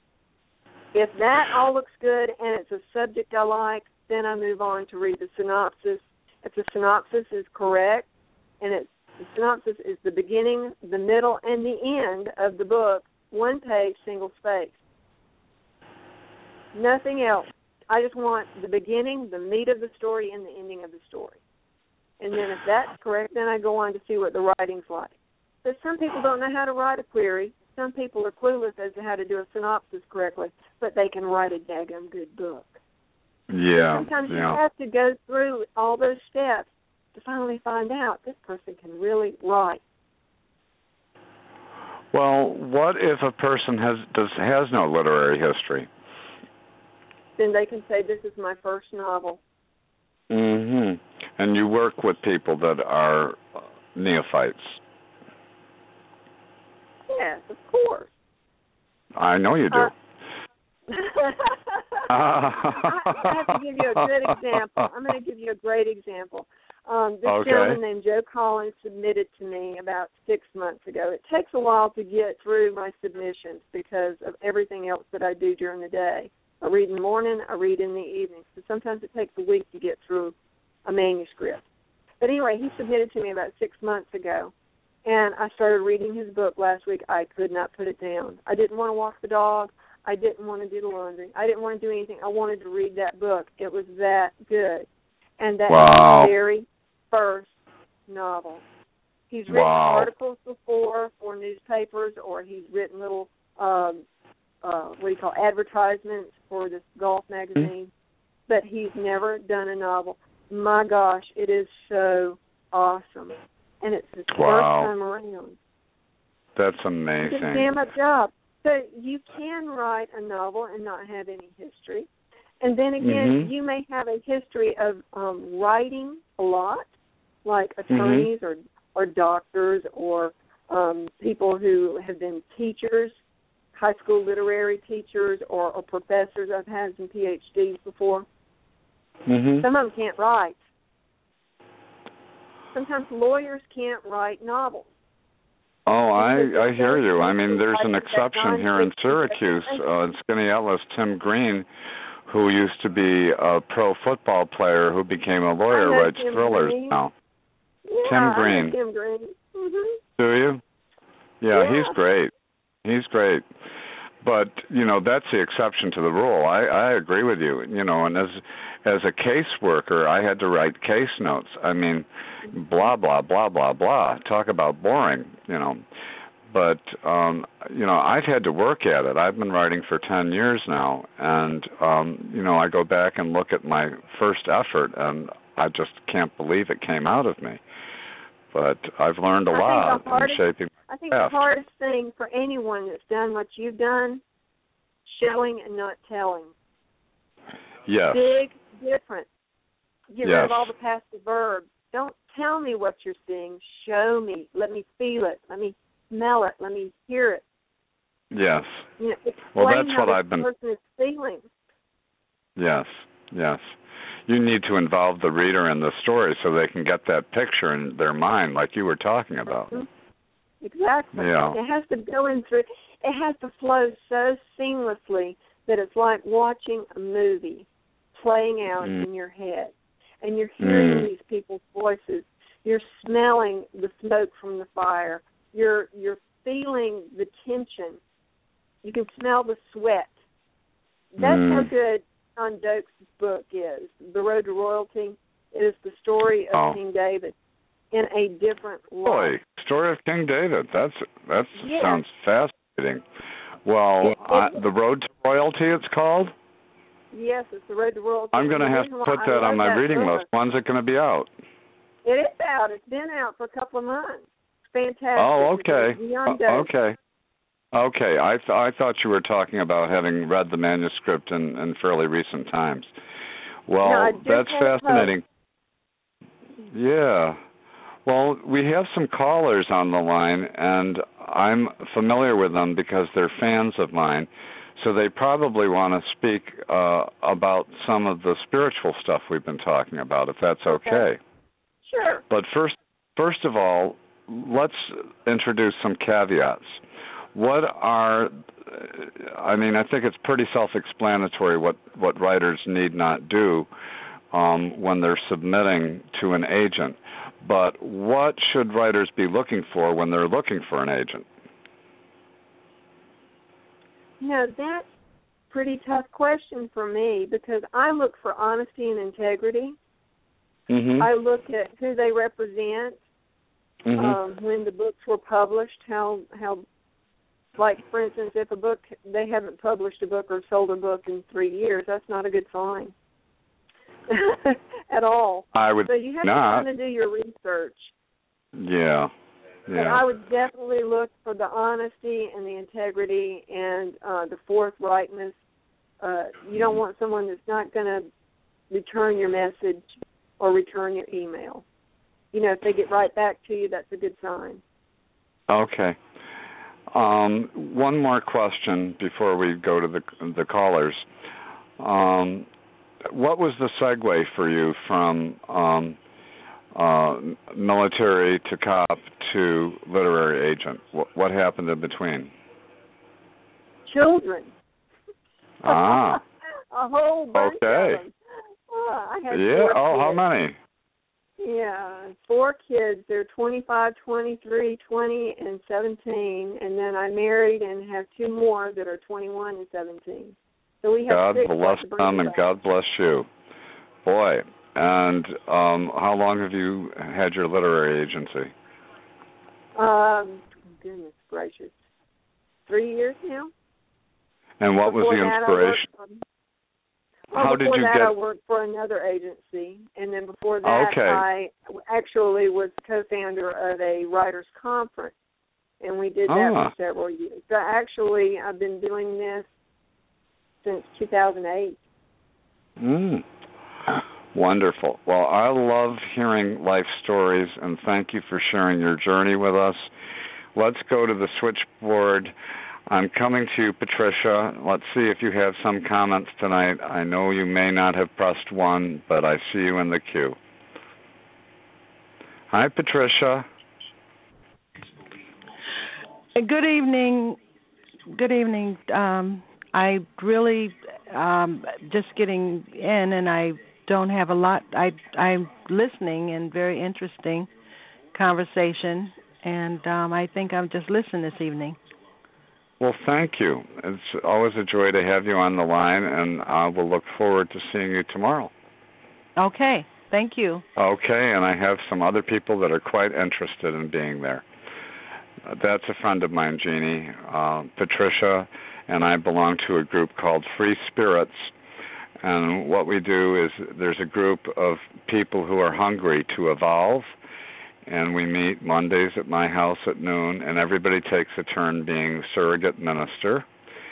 If that all looks good and it's a subject I like, then I move on to read the synopsis. If the synopsis is correct and it's, the synopsis is the beginning, the middle, and the end of the book, one page, single space. Nothing else. I just want the beginning, the meat of the story, and the ending of the story. And then if that's correct, then I go on to see what the writing's like. But some people don't know how to write a query. Some people are clueless as to how to do a synopsis correctly, but they can write a daggum good book. Yeah. Sometimes yeah. you have to go through all those steps to finally find out this person can really write. Well, what if a person has does has no literary history? Then they can say, this is my first novel. Mm-hmm. And you work with people that are neophytes. Yes, of course. I know you do. Uh, I, I have to give you a good example. I'm going to give you a great example. Um, this okay. gentleman named Joe Collins submitted to me about six months ago. It takes a while to get through my submissions because of everything else that I do during the day. I read in the morning, I read in the evening. So sometimes it takes a week to get through a manuscript. But anyway, he submitted to me about six months ago, and I started reading his book last week. I could not put it down. I didn't want to walk the dog. I didn't want to do the laundry. I didn't want to do anything. I wanted to read that book. It was that good. And that wow. was his very first novel. He's written wow. articles before for newspapers, or he's written little, um, uh, what do you call, advertisements for this golf magazine. Mm-hmm. But he's never done a novel. My gosh, it is so awesome. And it's his wow. first time around. That's amazing. It's a damn up job. So you can write a novel and not have any history. And then again, mm-hmm. you may have a history of um, writing a lot, like attorneys mm-hmm. or, or doctors or um, people who have been teachers, high school literary teachers or, or professors. I've had some P H Ds before. Mm-hmm. Some of them can't write. Sometimes lawyers can't write novels. Oh, I, I hear you. I mean, there's an exception here in Syracuse. Uh, Skaneateles, Tim Green, who used to be a pro football player who became a lawyer, writes Tim thrillers Green. now. Yeah, Tim Green. I know Tim Green. Mm-hmm. Do you? Yeah, Yeah, he's great. He's great. But, you know, that's the exception to the rule. I, I agree with you. You know, and as as a caseworker, I had to write case notes. I mean, blah, blah, blah, blah, blah. Talk about boring, you know. But, um, you know, I've had to work at it. I've been writing for ten years now. And, um, you know, I go back and look at my first effort, and I just can't believe it came out of me. But I've learned a I lot think the hardest, in shaping I think craft. the hardest thing for anyone that's done what you've done, showing and not telling. Yes. Big difference. Get rid Yes. of all the passive verbs. Don't tell me what you're seeing. Show me. Let me feel it. Let me smell it. Let me hear it. Yes. You know, explain Well, that's how what this I've been. person is feeling. Yes. Yes. You need to involve the reader in the story so they can get that picture in their mind, like you were talking about. Mm-hmm. Exactly. Yeah. It has to go in through. It has to flow so seamlessly that it's like watching a movie playing out mm. in your head, and you're hearing mm. these people's voices. You're smelling the smoke from the fire. You're you're feeling the tension. You can smell the sweat. That's mm. how good John Doakes' book is. The Road to Royalty. It is the story of oh. King David in a different light. Boy, story of King David. That's that yes. sounds fascinating. Well, it, I, the Road to Royalty, it's called. Yes, it's the Road to Royalty. I'm going to have to put that on my reading book. list. When's it going to be out? It is out. It's been out for a couple of months. It's fantastic. Oh, okay. Uh, okay. Okay. I th- I thought you were talking about having read the manuscript in, in fairly recent times. Well, no, that's fascinating. Yeah. Well, we have some callers on the line, and I'm familiar with them because they're fans of mine. So they probably want to speak uh, about some of the spiritual stuff we've been talking about, if that's okay. okay. Sure. But first, first of all, let's introduce some caveats. What are, I mean, I think it's pretty self-explanatory what, what writers need not do um, when they're submitting to an agent. But what should writers be looking for when they're looking for an agent? You know, that's a pretty tough question for me because I look for honesty and integrity. Mm-hmm. I look at who they represent, mm-hmm. um, when the books were published, how, how, like, for instance, if a book, they haven't published a book or sold a book in three years, that's not a good sign at all. I would So you have not. to kind of do your research. Yeah. Yeah. And I would definitely look for the honesty and the integrity and uh, the forthrightness. Uh, you don't want someone that's not going to return your message or return your email. You know, if they get right back to you, that's a good sign. Okay. Um, one more question before we go to the the callers. Um, what was the segue for you from um, uh, military to cop to literary agent? What, what happened in between? Children. Ah. A whole bunch okay. of them. Oh, I had yeah. four Oh, kids. how many? Yeah, four kids. They're twenty-five, twenty-three, twenty, and seventeen. And then I married and have two more that are twenty-one and seventeen. So we have God six bless them and God bless you. Boy, and um, how long have you had your literary agency? Um, goodness gracious. Three years now. And what before was the inspiration? That, um, well, how did before you that get... I worked for another agency. And then before that okay. I actually was co-founder of a writers' conference. And we did that ah. for several years. So actually I've been doing this since two thousand eight. Mm. Wonderful. Well, I love hearing life stories, and thank you for sharing your journey with us. Let's go to the switchboard. I'm coming to you, Patricia. Let's see if you have some comments tonight. I know you may not have pressed one, but I see you in the queue. Hi, Patricia. Good evening. Good evening. Um, I really um, just getting in, and I don't have a lot. I I'm listening, and very interesting conversation, and um, I think I'm just listening this evening. Well, thank you. It's always a joy to have you on the line, and I will look forward to seeing you tomorrow. Okay. Thank you. Okay, and I have some other people that are quite interested in being there. Uh, that's a friend of mine, Jeannie. Uh, Patricia and I belong to a group called Free Spirits, and what we do is there's a group of people who are hungry to evolve, and we meet Mondays at my house at noon, and everybody takes a turn being surrogate minister,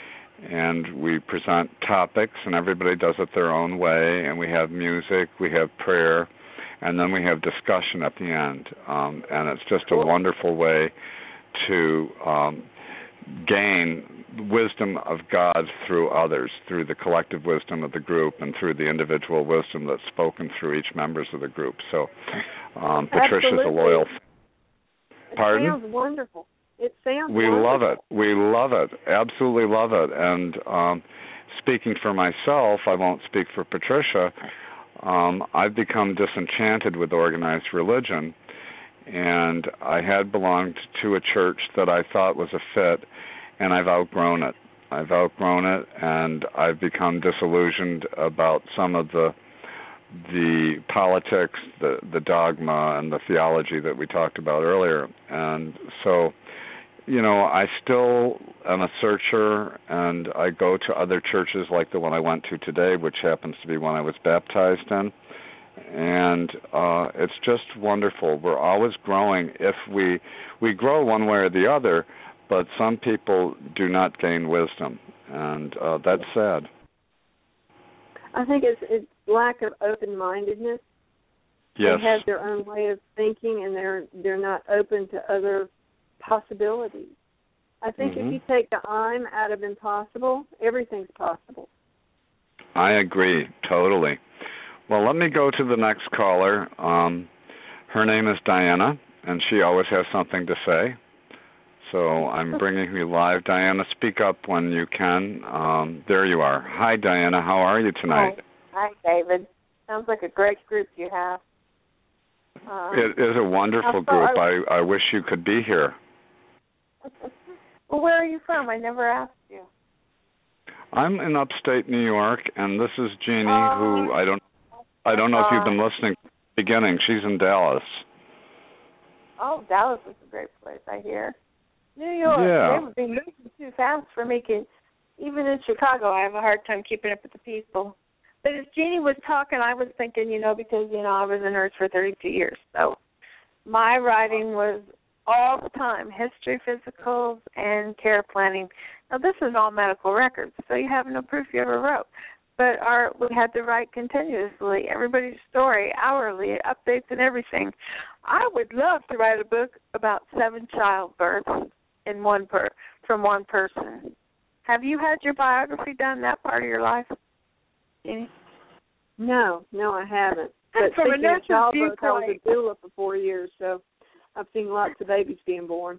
and we present topics, and everybody does it their own way, and we have music, we have prayer, and then we have discussion at the end, um, and it's just a wonderful way to um, gain wisdom of God through others, through the collective wisdom of the group and through the individual wisdom that's spoken through each members of the group. So um, Patricia's Absolutely. a loyal... Pardon? It sounds wonderful. It sounds We wonderful. love it. We love it. Absolutely love it. And um, speaking for myself, I won't speak for Patricia, um, I've become disenchanted with organized religion, and I had belonged to a church that I thought was a fit, and I've outgrown it. I've outgrown it, and I've become disillusioned about some of the the politics, the the dogma, and the theology that we talked about earlier. And so, you know, I still am a searcher, and I go to other churches like the one I went to today, which happens to be one I was baptized in. And uh, it's just wonderful. We're always growing. If we we grow one way or the other, but some people do not gain wisdom, and uh, that's sad. I think it's, it's lack of open-mindedness. Yes. They have their own way of thinking, and they're they're not open to other possibilities. I think mm-hmm. if you take the I'm out of impossible, everything's possible. I agree, totally. Well, let me go to the next caller. Um, her name is Diana, and she always has something to say. So I'm bringing you live. Diana, speak up when you can. Um, there you are. Hi, Diana. How are you tonight? Hi, Hi David. Sounds like a great group you have. Um, it is a wonderful group. I, I wish you could be here. Well, where are you from? I never asked you. I'm in upstate New York, and this is Jeannie, uh, who I don't I don't know uh, if you've been listening from the beginning. She's in Dallas. Oh, Dallas is a great place, I hear. New York, yeah. they would be moving too fast for me. Even in Chicago, I have a hard time keeping up with the people. But as Jeannie was talking, I was thinking, you know, because, you know, I was a nurse for thirty-two years. So my writing was all the time, history, physicals, and care planning. Now, this is all medical records, so you have no proof you ever wrote. But our, we had to write continuously, everybody's story, hourly, updates and everything. I would love to write a book about seven childbirths in one per, from one person. Have you had your biography done, that part of your life? Jenny? No, no, I haven't. And But from a speaking of nurse's childbirth, I was viewpoint, a doula for four years, so I've seen lots of babies being born.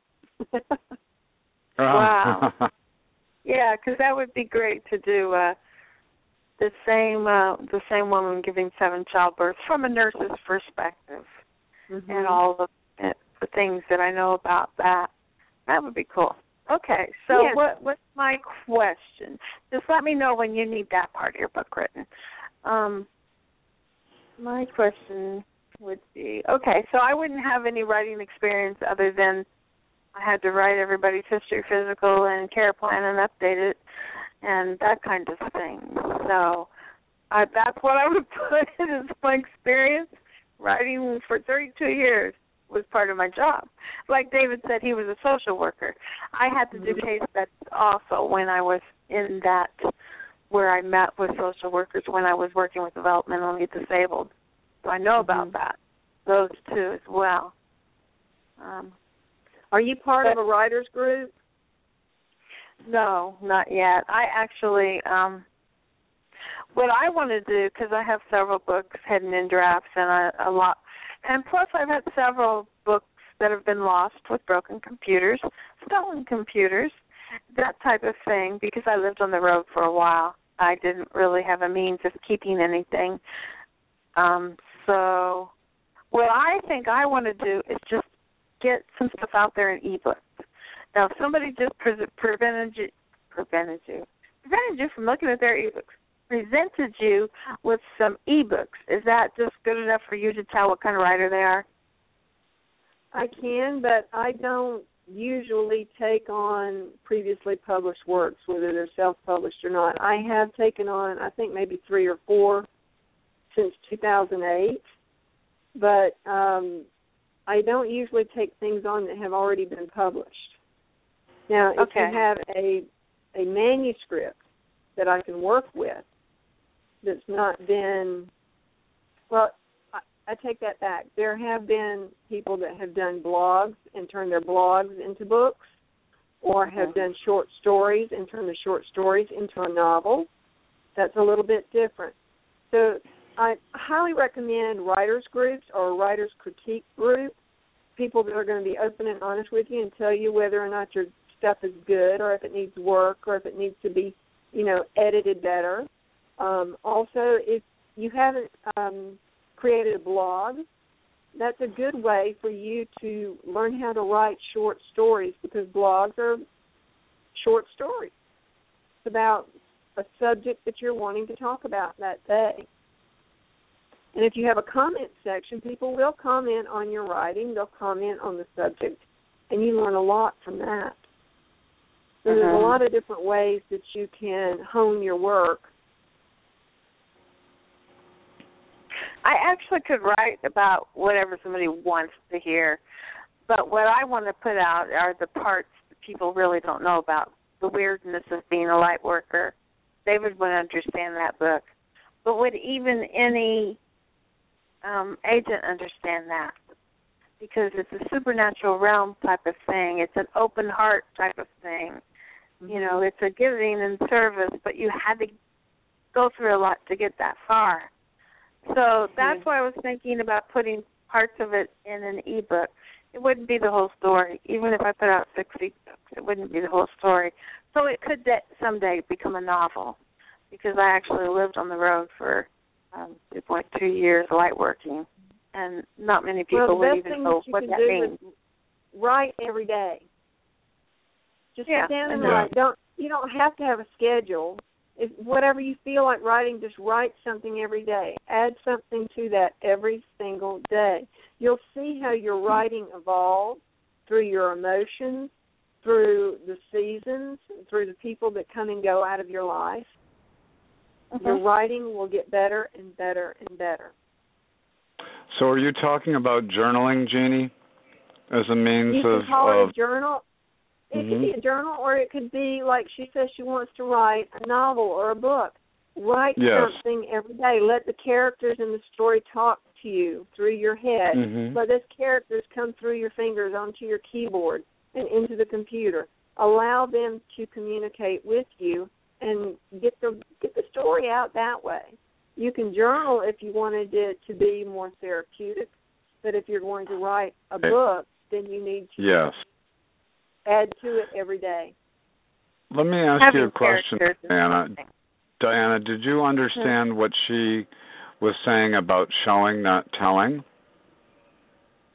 Wow. Yeah, because that would be great to do uh, the same uh, the same woman giving seven childbirths from a nurse's perspective. mm-hmm. and all the, the things that I know about that. That would be cool. Okay, so yes. what what's my question? Just let me know when you need that part of your book written. Um, my question would be, okay, so I wouldn't have any writing experience other than I had to write everybody's history, physical, and care plan and update it, and that kind of thing. So uh, that's what I would put in as my experience. Writing for thirty-two years was part of my job. Like David said, he was a social worker. I had to do case studies also when I was in that, where I met with social workers when I was working with developmentally disabled. So I know about mm-hmm. that, those two as well. Um, Are you part but, of a writer's group? No, not yet. I actually, um, what I want to do, because I have several books heading in drafts and a, a lot, and plus I've had several books that have been lost with broken computers, stolen computers, that type of thing, because I lived on the road for a while. I didn't really have a means of keeping anything. Um, so what I think I want to do is just get some stuff out there in ebooks. Now, if somebody just pre- prevented you, prevented you, prevented you from looking at their ebooks, presented you with some ebooks, is that just good enough for you to tell what kind of writer they are? I can, but I don't usually take on previously published works, whether they're self-published or not. I have taken on, I think, maybe three or four since two thousand eight, but um, I don't usually take things on that have already been published. Now, if okay. you have a a manuscript that I can work with that's not been, well, I, I take that back. There have been people that have done blogs and turned their blogs into books, or have mm-hmm. done short stories and turned the short stories into a novel. That's a little bit different. So I highly recommend writers' groups or a writers' critique group, people that are going to be open and honest with you and tell you whether or not your stuff is good, or if it needs work, or if it needs to be, you know, edited better. Um, also, if you haven't um, created a blog, that's a good way for you to learn how to write short stories, because blogs are short stories. It's about a subject that you're wanting to talk about that day. And if you have a comment section, people will comment on your writing. They'll comment on the subject, and you learn a lot from that. So uh-huh. there's a lot of different ways that you can hone your work. I actually could write about whatever somebody wants to hear, but what I want to put out are the parts that people really don't know about, the weirdness of being a light worker. David would understand that book. But would even any um, agent understand that? Because it's a supernatural realm type of thing. It's an open heart type of thing. You know, it's a giving and service, but you had to go through a lot to get that far. So that's why I was thinking about putting parts of it in an ebook. It wouldn't be the whole story. Even if I put out six ebooks, it wouldn't be the whole story. So it could de- someday become a novel, because I actually lived on the road for um, two point two years light working, and not many people well, would even know that what that means. Write every day. Just yeah, sit down and yeah. write. Don't you don't have to have a schedule. If whatever you feel like writing, just write something every day. Add something to that every single day. You'll see how your writing evolves through your emotions, through the seasons, through the people that come and go out of your life. Mm-hmm. Your writing will get better and better and better. So are you talking about journaling, Jeannie, as a means you of... can call of it a journal. It mm-hmm. could be a journal, or it could be, like she says, she wants to write a novel or a book. Write yes. something every day. Let the characters in the story talk to you through your head. Mm-hmm. Let those characters come through your fingers onto your keyboard and into the computer. Allow them to communicate with you and get the get the story out that way. You can journal if you wanted it to be more therapeutic, but if you're going to write a book, then you need to yes. add to it every day. Let me ask Having you a question, Diana. Diana, did you understand mm-hmm. what she was saying about showing, not telling?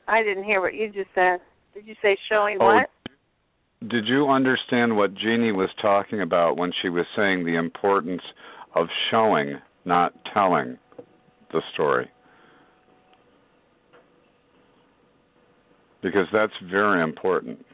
I didn't hear what you just said. Did you say showing oh, what? Did you understand what Jeannie was talking about when she was saying the importance of showing, not telling the story? Because that's very important.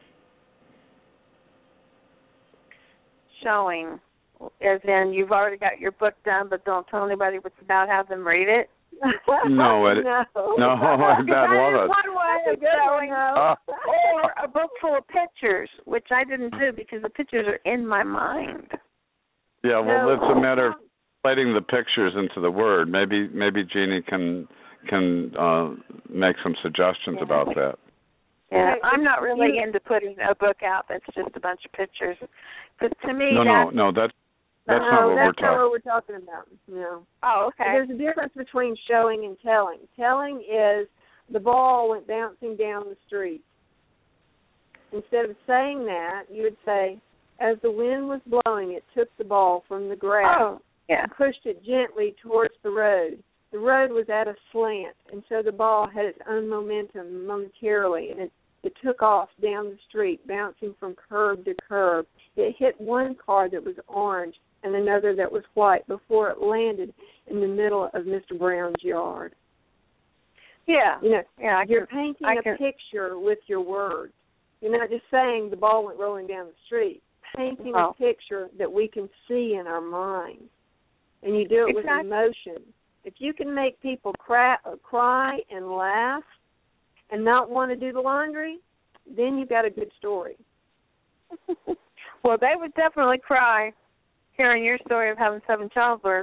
Showing, as in you've already got your book done, but don't tell anybody what's about. Have them read it. no, it, no, no, I love it. One way of showing, uh, or a book full of pictures, which I didn't do because the pictures are in my mind. Yeah, well, no. it's a matter of translating the pictures into the word. Maybe, maybe Jeannie can can uh, make some suggestions yeah. about that. Yeah, I'm not really into putting a book out that's just a bunch of pictures. Because to me, no, that's, no, no, that's that's no, not what that's we're talking. not what we're talking about. No. Oh, okay. There's a difference between showing and telling. Telling is the ball went bouncing down the street. Instead of saying that, you would say, as the wind was blowing, it took the ball from the grass oh, yeah. and pushed it gently towards the road. The road was at a slant, and so the ball had its own momentum momentarily, and it, it took off down the street, bouncing from curb to curb. It hit one car that was orange and another that was white before it landed in the middle of Mister Brown's yard. Yeah. You know, yeah, I you're can, painting I a can, picture with your words. You're not just saying the ball went rolling down the street. Painting oh. a picture that we can see in our minds. And you do it exactly. with emotion. If you can make people cry, cry and laugh and not want to do the laundry, then you've got a good story. Well, they would definitely cry hearing your story of having seven childbirths.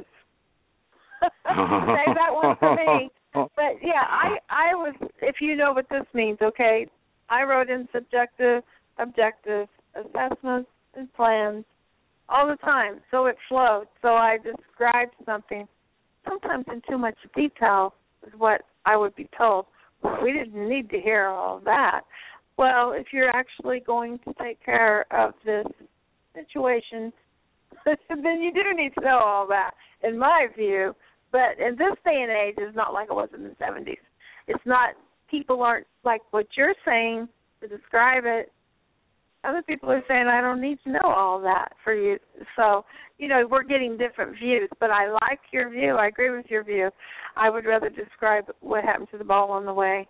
Save that one for me. But, yeah, I, I was, if you know what this means, okay, I wrote in subjective, objective assessments and plans all the time, so it flowed. So I described something, sometimes in too much detail is what I would be told. We didn't need to hear all of that. Well, if you're actually going to take care of this situation, then you do need to know all that, in my view. But in this day and age, it's not like it was in the seventies. It's not, people aren't like what you're saying to describe it. Other people are saying, I don't need to know all that for you. So, you know, we're getting different views, but I like your view. I agree with your view. I would rather describe what happened to the ball on the way.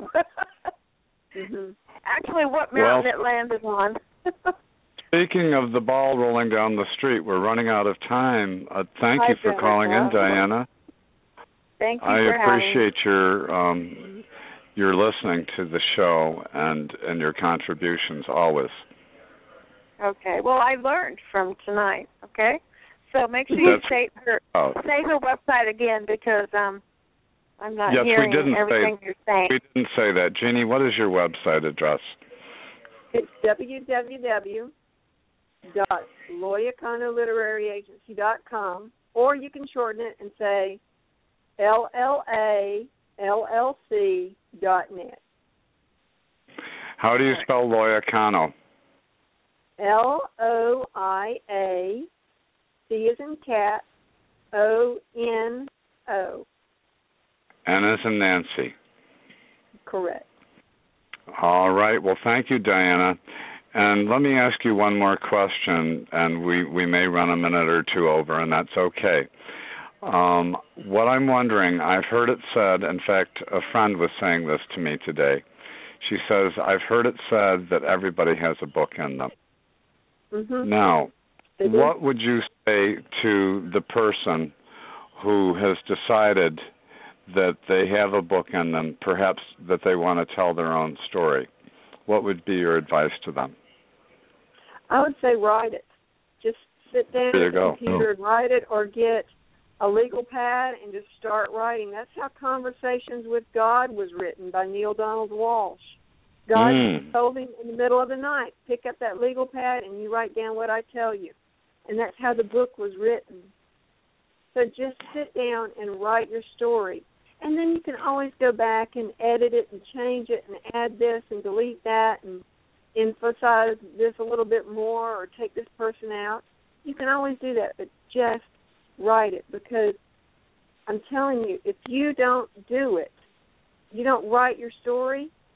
mm-hmm. Actually, what mountain well, it landed on. Speaking of the ball rolling down the street, we're running out of time. Uh, thank Hi, you for calling in, Diana. Thank you I for appreciate your um, your listening to the show and, and your contributions always. Okay. Well, I learned from tonight, okay? So make sure you That's, say her oh. say her website again because um, I'm not yes, hearing we didn't everything say, you're saying. We didn't say that. Jeannie, what is your website address? It's w w w dot loyakano literary agency dot com, or you can shorten it and say L L A L L C dot net. How do you spell Loyakano? L O I A, C as in cat, O N O. N as in Nancy. Correct. All right. Well, thank you, Diana. And let me ask you one more question, and we, we may run a minute or two over, and that's okay. Um, what I'm wondering, I've heard it said, in fact, a friend was saying this to me today. She says, I've heard it said that everybody has a book in them. Mm-hmm. Now, what would you say to the person who has decided that they have a book in them, perhaps that they want to tell their own story? What would be your advice to them? I would say write it. Just sit down at the computer and write it, or get a legal pad and just start writing. That's how Conversations with God was written by Neil Donald Walsh. God mm. told him in the middle of the night, pick up that legal pad and you write down what I tell you. And that's how the book was written. So just sit down and write your story. And then you can always go back and edit it and change it and add this and delete that and emphasize this a little bit more or take this person out. You can always do that, but just write it, because I'm telling you, if you don't do it, you don't write your story,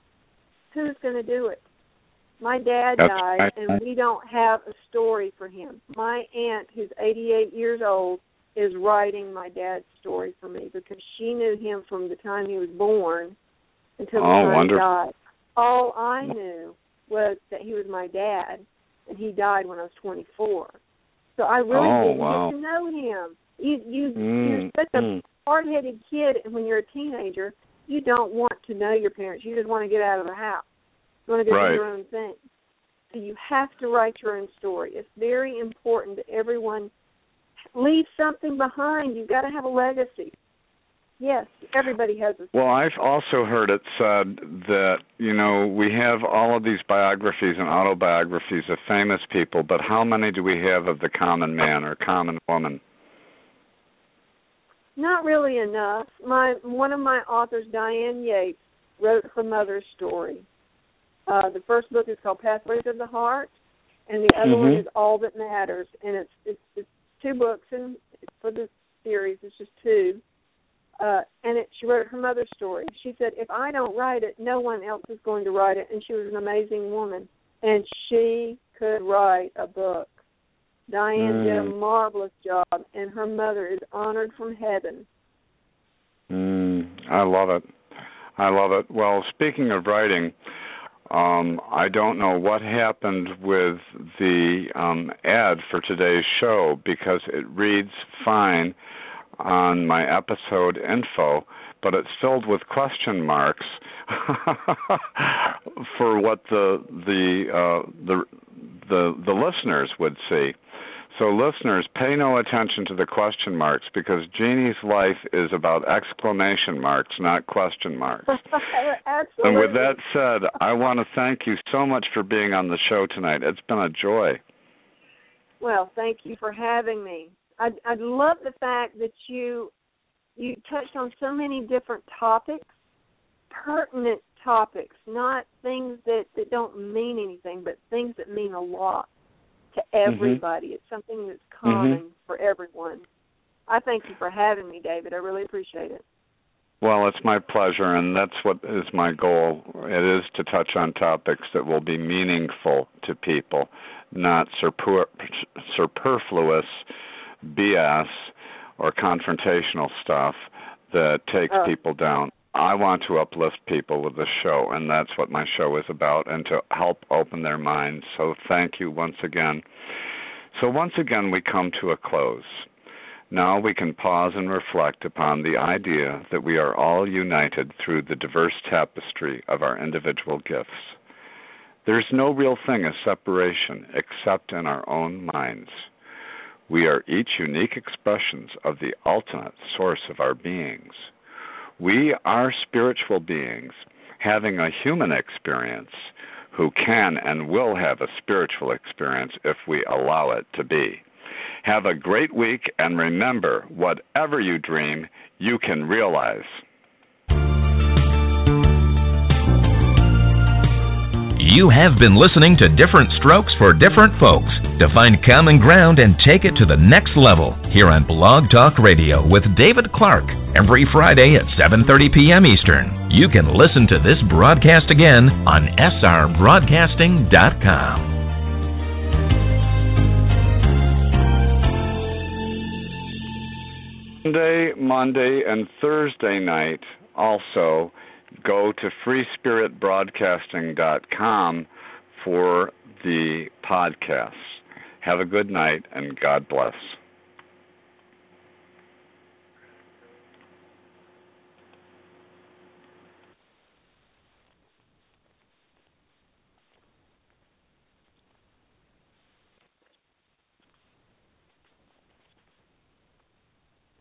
who's going to do it? My dad That's died, right. and we don't have a story for him. My aunt, who's eighty-eight years old, is writing my dad's story for me because she knew him from the time he was born until the Oh, time wonderful. he died. All I knew was that he was my dad, and he died when I was twenty-four. So I really Oh, didn't wow. get to know him. You, you, Mm, you're such a mm. hard-headed kid, and when you're a teenager, you don't want to know your parents. You just want to get out of the house. You want to go Right. do your own thing. So you have to write your own story. It's very important that everyone leave something behind. You've got to have a legacy. Yes, everybody has a story. Well, I've also heard it said that, you know, we have all of these biographies and autobiographies of famous people, but how many do we have of the common man or common woman? Not really enough. My one of my authors, Diane Yates, wrote her mother's story. Uh, the first book is called Pathways of the Heart, and the other Mm-hmm. one is All That Matters. And it's it's, it's two books, and for the series, it's just two. Uh, and it, she wrote her mother's story. She said, if I don't write it, no one else is going to write it. And she was an amazing woman, and she could write a book. Diane Mm. did a marvelous job, and her mother is honored from heaven. Mm, I love it. I love it. Well, speaking of writing, um, I don't know what happened with the um, ad for today's show because it reads fine on my episode info, but it's filled with question marks for what the the uh, the the the listeners would see. So listeners, pay no attention to the question marks because Jeannie's life is about exclamation marks, not question marks. Absolutely. And with that said, I want to thank you so much for being on the show tonight. It's been a joy. Well, thank you for having me. I I love the fact that you you touched on so many different topics, pertinent topics, not things that, that don't mean anything, but things that mean a lot to everybody. Mm-hmm. It's something that's common mm-hmm. for everyone. I thank you for having me, David. I really appreciate it. Well, it's my pleasure, and that's what is my goal. It is to touch on topics that will be meaningful to people, not superfluous B S or confrontational stuff that takes oh. people down. I want to uplift people with this show, and that's what my show is about, and to help open their minds. So thank you once again. So once again, we come to a close. Now we can pause and reflect upon the idea that we are all united through the diverse tapestry of our individual gifts. There's no real thing as separation except in our own minds. We are each unique expressions of the ultimate source of our beings. We are spiritual beings having a human experience who can and will have a spiritual experience if we allow it to be. Have a great week, and remember, whatever you dream, you can realize. You have been listening to Different Strokes for Different Folks. To find common ground and take it to the next level, here on Blog Talk Radio with David Clark, every Friday at seven thirty p.m. Eastern. You can listen to this broadcast again on s r broadcasting dot com. Monday, Monday, and Thursday night, also go to free spirit broadcasting dot com for the podcasts. Have a good night, and God bless.